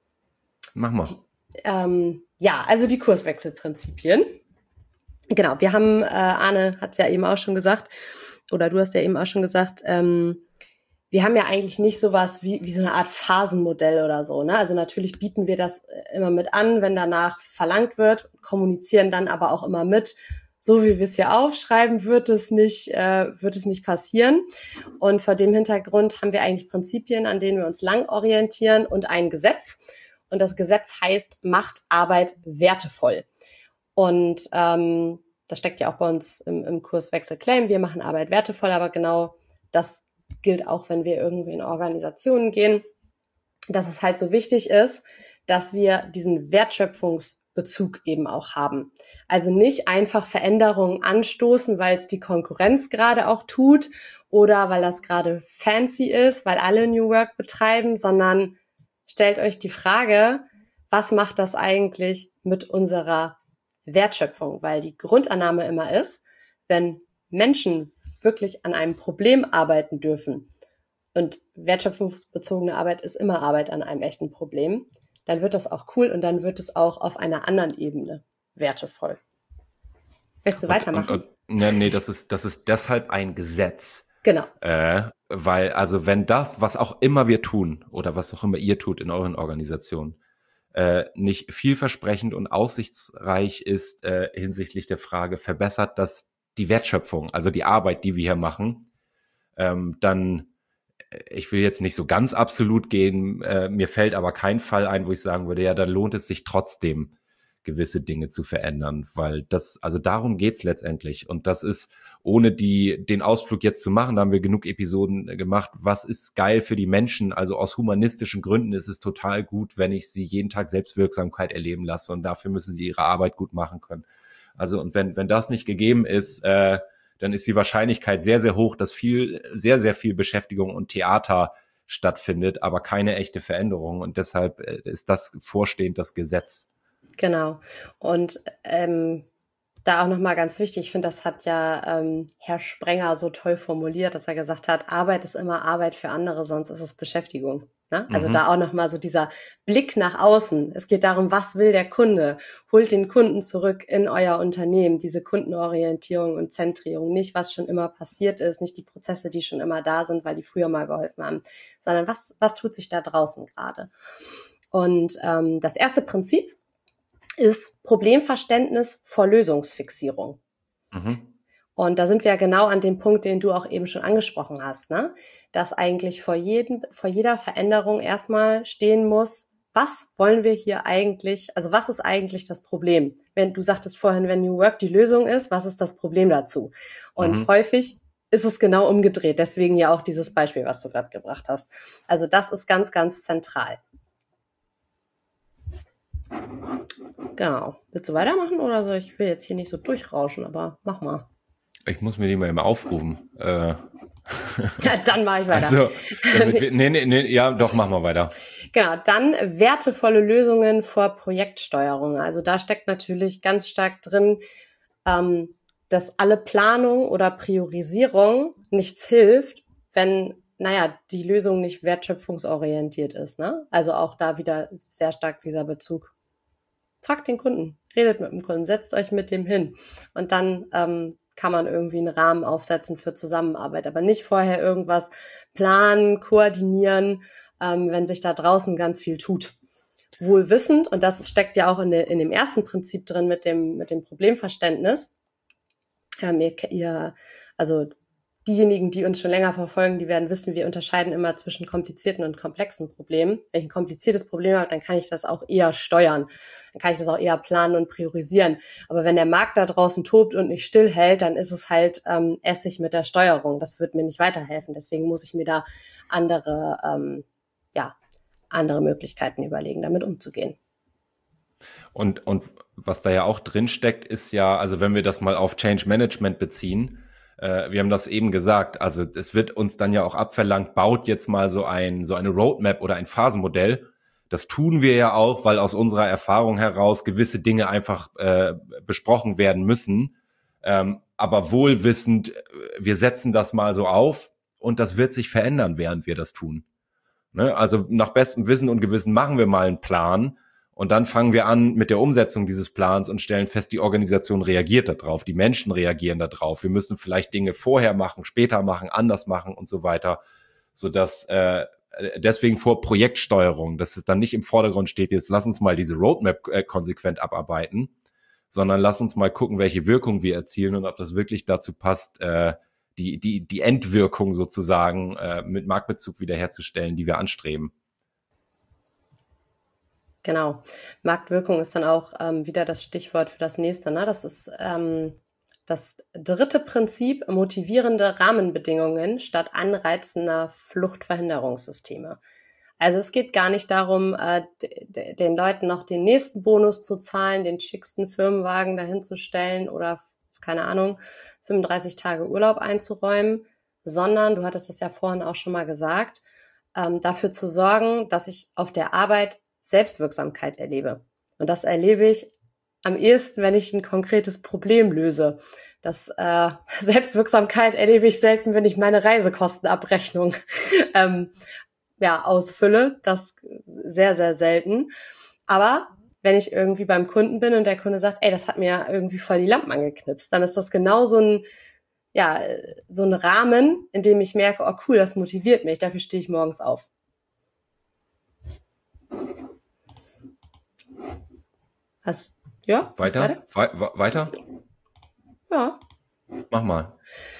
Mach mal. Die, ähm, ja, also die Kurswechselprinzipien. Genau, wir haben, äh, Arne hat es ja eben auch schon gesagt, oder du hast ja eben auch schon gesagt, ähm, wir haben ja eigentlich nicht sowas wie, wie so eine Art Phasenmodell oder so, ne? Also natürlich bieten wir das immer mit an, wenn danach verlangt wird, kommunizieren dann aber auch immer mit, so wie wir es hier aufschreiben, wird es nicht, äh, wird es nicht passieren. Und vor dem Hintergrund haben wir eigentlich Prinzipien, an denen wir uns lang orientieren und ein Gesetz. Und das Gesetz heißt, macht Arbeit wertevoll. Und ähm, das steckt ja auch bei uns im, im Kurswechsel Claim, wir machen Arbeit wertevoll, aber genau das gilt auch, wenn wir irgendwie in Organisationen gehen, dass es halt so wichtig ist, dass wir diesen Wertschöpfungs Bezug eben auch haben. Also nicht einfach Veränderungen anstoßen, weil es die Konkurrenz gerade auch tut oder weil das gerade fancy ist, weil alle New Work betreiben, sondern stellt euch die Frage, was macht das eigentlich mit unserer Wertschöpfung? Weil die Grundannahme immer ist, wenn Menschen wirklich an einem Problem arbeiten dürfen, und wertschöpfungsbezogene Arbeit ist immer Arbeit an einem echten Problem, dann wird das auch cool und dann wird es auch auf einer anderen Ebene wertevoll. Willst du Und, weitermachen? und, und, ja, nee, das ist, das ist deshalb ein Gesetz. Genau. Äh, weil, also wenn das, was auch immer wir tun oder was auch immer ihr tut in euren Organisationen, äh, nicht vielversprechend und aussichtsreich ist äh, hinsichtlich der Frage, verbessert das die Wertschöpfung, also die Arbeit, die wir hier machen, ähm, dann ich will jetzt nicht so ganz absolut gehen, äh, mir fällt aber kein Fall ein, wo ich sagen würde, ja, dann lohnt es sich trotzdem, gewisse Dinge zu verändern, weil das, also darum geht's letztendlich und das ist, ohne die den Ausflug jetzt zu machen, da haben wir genug Episoden gemacht, was ist geil für die Menschen, also aus humanistischen Gründen ist es total gut, wenn ich sie jeden Tag Selbstwirksamkeit erleben lasse und dafür müssen sie ihre Arbeit gut machen können. Also und wenn wenn das nicht gegeben ist, äh, dann ist die Wahrscheinlichkeit sehr, sehr hoch, dass viel, sehr, sehr viel Beschäftigung und Theater stattfindet, aber keine echte Veränderung. Und deshalb ist das vorstehend das Gesetz. Genau. Und ähm, da auch nochmal ganz wichtig, ich finde, das hat ja ähm, Herr Sprenger so toll formuliert, dass er gesagt hat, Arbeit ist immer Arbeit für andere, sonst ist es Beschäftigung. Ne? Also mhm. da auch nochmal so dieser Blick nach außen. Es geht darum, was will der Kunde? Holt den Kunden zurück in euer Unternehmen, diese Kundenorientierung und Zentrierung. Nicht, was schon immer passiert ist, nicht die Prozesse, die schon immer da sind, weil die früher mal geholfen haben, sondern was, was tut sich da draußen gerade? Und ähm, das erste Prinzip ist Problemverständnis vor Lösungsfixierung. Mhm. Und da sind wir ja genau an dem Punkt, den du auch eben schon angesprochen hast, ne? Dass eigentlich vor jedem, vor jeder Veränderung erstmal stehen muss, was wollen wir hier eigentlich, also was ist eigentlich das Problem? Wenn du sagtest vorhin, wenn New Work die Lösung ist, was ist das Problem dazu? Und mhm. häufig ist es genau umgedreht. Deswegen ja auch dieses Beispiel, was du gerade gebracht hast. Also das ist ganz, ganz zentral. Genau. Willst du weitermachen oder so? Ich will jetzt hier nicht so durchrauschen, aber mach mal. Ich muss mir die mal immer aufrufen. Äh. Ja, dann mache ich weiter. Also, wir, nee, nee, nee, ja, doch, mach mal weiter. Genau, dann wertevolle Lösungen vor Projektsteuerung. Also da steckt natürlich ganz stark drin, ähm, dass alle Planung oder Priorisierung nichts hilft, wenn, naja, die Lösung nicht wertschöpfungsorientiert ist, ne? Also auch da wieder sehr stark dieser Bezug. Fragt den Kunden, redet mit dem Kunden, setzt euch mit dem hin und dann ähm, kann man irgendwie einen Rahmen aufsetzen für Zusammenarbeit, aber nicht vorher irgendwas planen, koordinieren, ähm, wenn sich da draußen ganz viel tut. Wohl wissend, und das steckt ja auch in, de, in dem ersten Prinzip drin mit dem, mit dem Problemverständnis. Ähm, ihr, ihr, also diejenigen, die uns schon länger verfolgen, die werden wissen, wir unterscheiden immer zwischen komplizierten und komplexen Problemen. Wenn ich ein kompliziertes Problem habe, dann kann ich das auch eher steuern. Dann kann ich das auch eher planen und priorisieren. Aber wenn der Markt da draußen tobt und nicht stillhält, dann ist es halt ähm, Essig mit der Steuerung. Das wird mir nicht weiterhelfen. Deswegen muss ich mir da andere, ähm, ja, andere Möglichkeiten überlegen, damit umzugehen. Und, und was da ja auch drin steckt, ist ja, also wenn wir das mal auf Change Management beziehen, wir haben das eben gesagt, also es wird uns dann ja auch abverlangt, baut jetzt mal so ein so eine Roadmap oder ein Phasenmodell. Das tun wir ja auch, weil aus unserer Erfahrung heraus gewisse Dinge einfach äh, besprochen werden müssen. Ähm, aber wohlwissend, wir setzen das mal so auf und das wird sich verändern, während wir das tun. Ne? Also nach bestem Wissen und Gewissen machen wir mal einen Plan. Und dann fangen wir an mit der Umsetzung dieses Plans und stellen fest, die Organisation reagiert darauf, die Menschen reagieren darauf. Wir müssen vielleicht Dinge vorher machen, später machen, anders machen und so weiter, sodass äh, deswegen vor Projektsteuerung, dass es dann nicht im Vordergrund steht, jetzt lass uns mal diese Roadmap äh, konsequent abarbeiten, sondern lass uns mal gucken, welche Wirkung wir erzielen und ob das wirklich dazu passt, äh, die die die Endwirkung sozusagen äh, mit Marktbezug wiederherzustellen, die wir anstreben. Genau. Marktwirkung ist dann auch ähm, wieder das Stichwort für das nächste. Ne? Das ist ähm, das dritte Prinzip, motivierende Rahmenbedingungen statt anreizender Fluchtverhinderungssysteme. Also es geht gar nicht darum, äh, d- d- den Leuten noch den nächsten Bonus zu zahlen, den schicksten Firmenwagen dahin zu stellen oder, keine Ahnung, fünfunddreißig Tage Urlaub einzuräumen, sondern, du hattest das ja vorhin auch schon mal gesagt, ähm, dafür zu sorgen, dass ich auf der Arbeit Selbstwirksamkeit erlebe. Und das erlebe ich am ehesten, wenn ich ein konkretes Problem löse. Das äh, Selbstwirksamkeit erlebe ich selten, wenn ich meine Reisekostenabrechnung ähm, ja, ausfülle. Das sehr, sehr selten. Aber wenn ich irgendwie beim Kunden bin und der Kunde sagt, ey, das hat mir irgendwie voll die Lampen angeknipst, dann ist das genau so ein, ja, so ein Rahmen, in dem ich merke, oh cool, das motiviert mich, dafür stehe ich morgens auf. Hast, ja? Weiter? weiter? We weiter? Ja. Mach mal.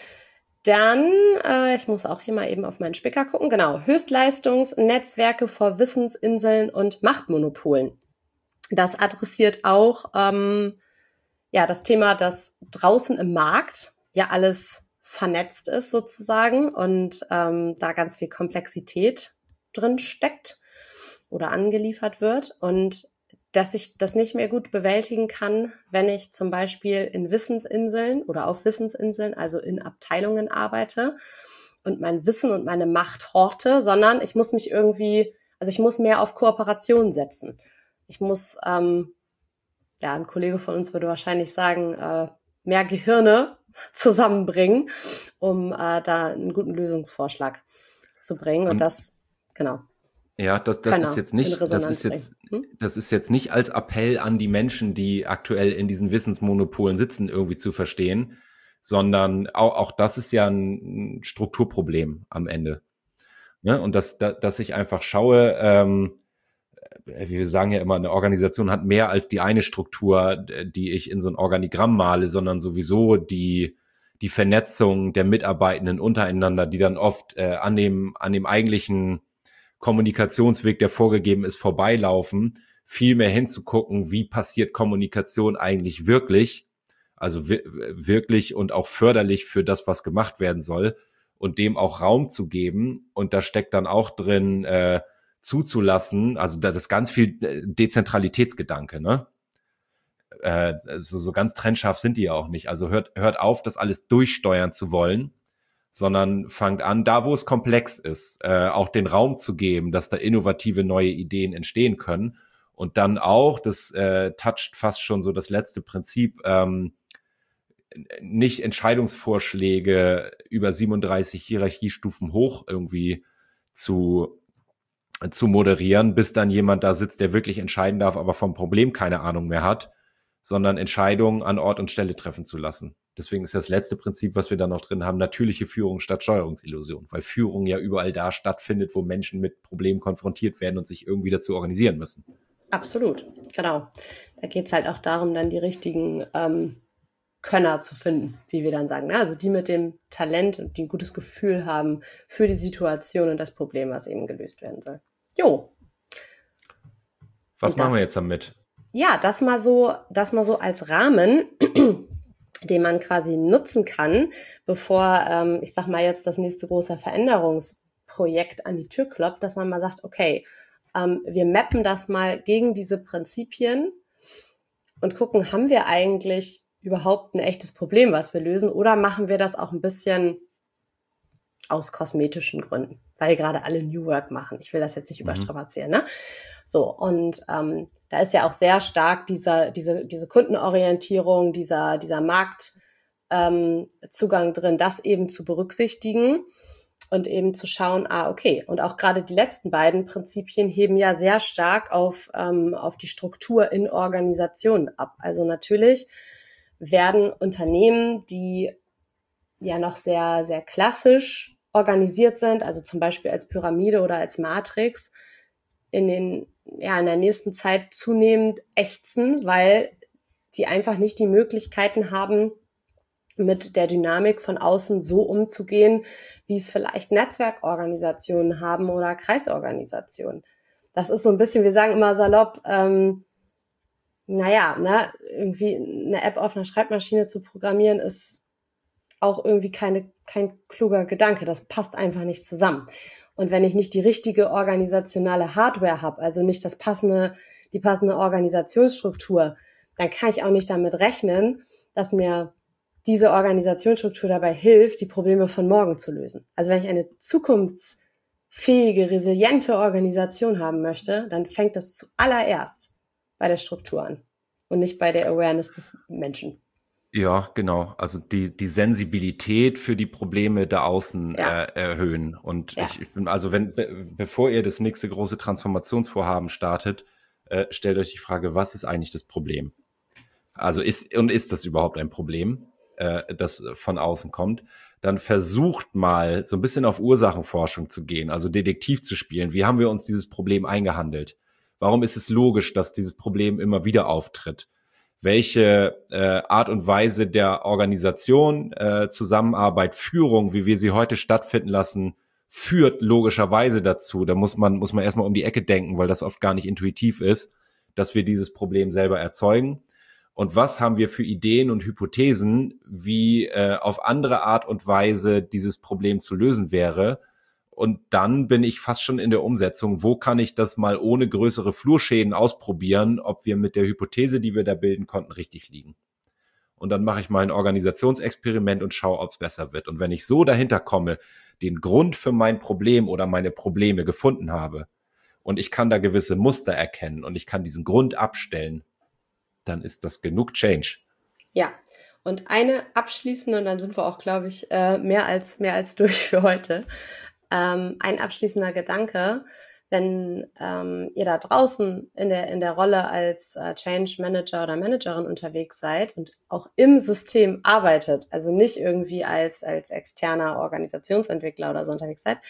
Dann, äh, ich muss auch hier mal eben auf meinen Spicker gucken, genau, Höchstleistungsnetzwerke vor Wissensinseln und Machtmonopolen. Das adressiert auch ähm, ja das Thema, dass draußen im Markt ja alles vernetzt ist sozusagen und ähm, da ganz viel Komplexität drin steckt oder angeliefert wird und dass ich das nicht mehr gut bewältigen kann, wenn ich zum Beispiel in Wissensinseln oder auf Wissensinseln, also in Abteilungen arbeite und mein Wissen und meine Macht horte, sondern ich muss mich irgendwie, also ich muss mehr auf Kooperation setzen. Ich muss, ähm, ja, ein Kollege von uns würde wahrscheinlich sagen, äh, mehr Gehirne zusammenbringen, um äh, da einen guten Lösungsvorschlag zu bringen. Und, und das, genau. Ja, das, das ist jetzt nicht, das ist jetzt, hm? das ist jetzt nicht als Appell an die Menschen, die aktuell in diesen Wissensmonopolen sitzen, irgendwie zu verstehen, sondern auch, auch das ist ja ein Strukturproblem am Ende. Ne? Und dass, dass ich einfach schaue, ähm, wie wir sagen ja immer, eine Organisation hat mehr als die eine Struktur, die ich in so ein Organigramm male, sondern sowieso die, die Vernetzung der Mitarbeitenden untereinander, die dann oft äh, an dem, an dem eigentlichen Kommunikationsweg, der vorgegeben ist, vorbeilaufen, viel mehr hinzugucken, wie passiert Kommunikation eigentlich wirklich, also wir, wirklich und auch förderlich für das, was gemacht werden soll und dem auch Raum zu geben. Und da steckt dann auch drin, äh, zuzulassen, also das ist ganz viel Dezentralitätsgedanke, ne? Äh, so, so ganz trennscharf sind die ja auch nicht. Also hört, hört auf, das alles durchsteuern zu wollen, sondern fangt an, da wo es komplex ist, äh, auch den Raum zu geben, dass da innovative neue Ideen entstehen können und dann auch, das äh, toucht fast schon so das letzte Prinzip, ähm, nicht Entscheidungsvorschläge über siebenunddreißig Hierarchiestufen hoch irgendwie zu zu moderieren, bis dann jemand da sitzt, der wirklich entscheiden darf, aber vom Problem keine Ahnung mehr hat, sondern Entscheidungen an Ort und Stelle treffen zu lassen. Deswegen ist das letzte Prinzip, was wir da noch drin haben, natürliche Führung statt Steuerungsillusion, weil Führung ja überall da stattfindet, wo Menschen mit Problemen konfrontiert werden und sich irgendwie dazu organisieren müssen. Absolut, genau. Da geht es halt auch darum, dann die richtigen ähm, Könner zu finden, wie wir dann sagen. Ne? Also die mit dem Talent und die ein gutes Gefühl haben für die Situation und das Problem, was eben gelöst werden soll. Jo. Was machen wir jetzt damit? Ja, das mal so, das mal so als Rahmen, den man quasi nutzen kann, bevor, ähm, ich sag mal jetzt das nächste große Veränderungsprojekt an die Tür klopft, dass man mal sagt, okay, ähm, wir mappen das mal gegen diese Prinzipien und gucken, haben wir eigentlich überhaupt ein echtes Problem, was wir lösen, oder machen wir das auch ein bisschen aus kosmetischen Gründen, weil gerade alle New Work machen. Ich will das jetzt nicht mhm. überstrapazieren, ne? So, und ähm, da ist ja auch sehr stark dieser, diese, diese Kundenorientierung, dieser, dieser Marktzugang ähm, drin, das eben zu berücksichtigen und eben zu schauen, ah, okay, und auch gerade die letzten beiden Prinzipien heben ja sehr stark auf, ähm, auf die Struktur in Organisationen ab. Also natürlich werden Unternehmen, die ja noch sehr, sehr klassisch organisiert sind, also zum Beispiel als Pyramide oder als Matrix, in den, ja, in der nächsten Zeit zunehmend ächzen, weil die einfach nicht die Möglichkeiten haben, mit der Dynamik von außen so umzugehen, wie es vielleicht Netzwerkorganisationen haben oder Kreisorganisationen. Das ist so ein bisschen, wir sagen immer salopp, ähm, naja, ne, irgendwie eine App auf einer Schreibmaschine zu programmieren, ist auch irgendwie keine, kein kluger Gedanke. Das passt einfach nicht zusammen. Und wenn ich nicht die richtige organisationale Hardware habe, also nicht das passende, die passende Organisationsstruktur, dann kann ich auch nicht damit rechnen, dass mir diese Organisationsstruktur dabei hilft, die Probleme von morgen zu lösen. Also wenn ich eine zukunftsfähige, resiliente Organisation haben möchte, dann fängt das zuallererst bei der Struktur an und nicht bei der Awareness des Menschen. Ja, genau. Also die, die Sensibilität für die Probleme da außen Ja. äh, erhöhen. Und Ja. ich, ich bin, also wenn, be, bevor ihr das nächste große Transformationsvorhaben startet, äh, stellt euch die Frage, was ist eigentlich das Problem? Also ist, und ist das überhaupt ein Problem, äh, das von außen kommt? Dann versucht mal so ein bisschen auf Ursachenforschung zu gehen, also Detektiv zu spielen. Wie haben wir uns dieses Problem eingehandelt? Warum ist es logisch, dass dieses Problem immer wieder auftritt? Welche äh, Art und Weise der Organisation, äh, Zusammenarbeit, Führung, wie wir sie heute stattfinden lassen, führt logischerweise dazu. Da muss man, muss man erstmal um die Ecke denken, weil das oft gar nicht intuitiv ist, dass wir dieses Problem selber erzeugen. Und was haben wir für Ideen und Hypothesen, wie äh, auf andere Art und Weise dieses Problem zu lösen wäre? Und dann bin ich fast schon in der Umsetzung. Wo kann ich das mal ohne größere Flurschäden ausprobieren, ob wir mit der Hypothese, die wir da bilden konnten, richtig liegen? Und dann mache ich mal ein Organisationsexperiment und schaue, ob es besser wird. Und wenn ich so dahinter komme, den Grund für mein Problem oder meine Probleme gefunden habe und ich kann da gewisse Muster erkennen und ich kann diesen Grund abstellen, dann ist das genug Change. Ja, und eine abschließende, und dann sind wir auch, glaube ich, mehr als, mehr als durch für heute. Ähm, ein abschließender Gedanke, wenn ähm, ihr da draußen in der, in der Rolle als äh, Change Manager oder Managerin unterwegs seid und auch im System arbeitet, also nicht irgendwie als, als externer Organisationsentwickler oder so unterwegs seid,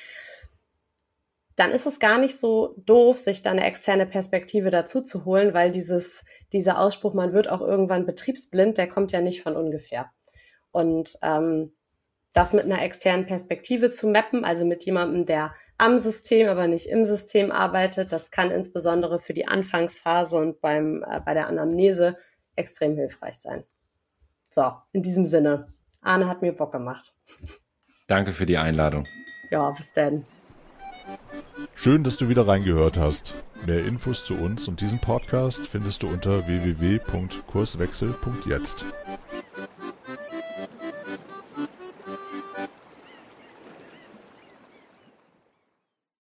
dann ist es gar nicht so doof, sich da eine externe Perspektive dazu zu holen, weil dieses, dieser Ausspruch, man wird auch irgendwann betriebsblind, der kommt ja nicht von ungefähr. Und ähm, das mit einer externen Perspektive zu mappen, also mit jemandem, der am System, aber nicht im System arbeitet, das kann insbesondere für die Anfangsphase und beim äh, bei der Anamnese extrem hilfreich sein. So, in diesem Sinne, Arne hat mir Bock gemacht. Danke für die Einladung. Ja, bis dann. Schön, dass du wieder reingehört hast. Mehr Infos zu uns und diesem Podcast findest du unter w w w punkt kurswechsel punkt jetzt.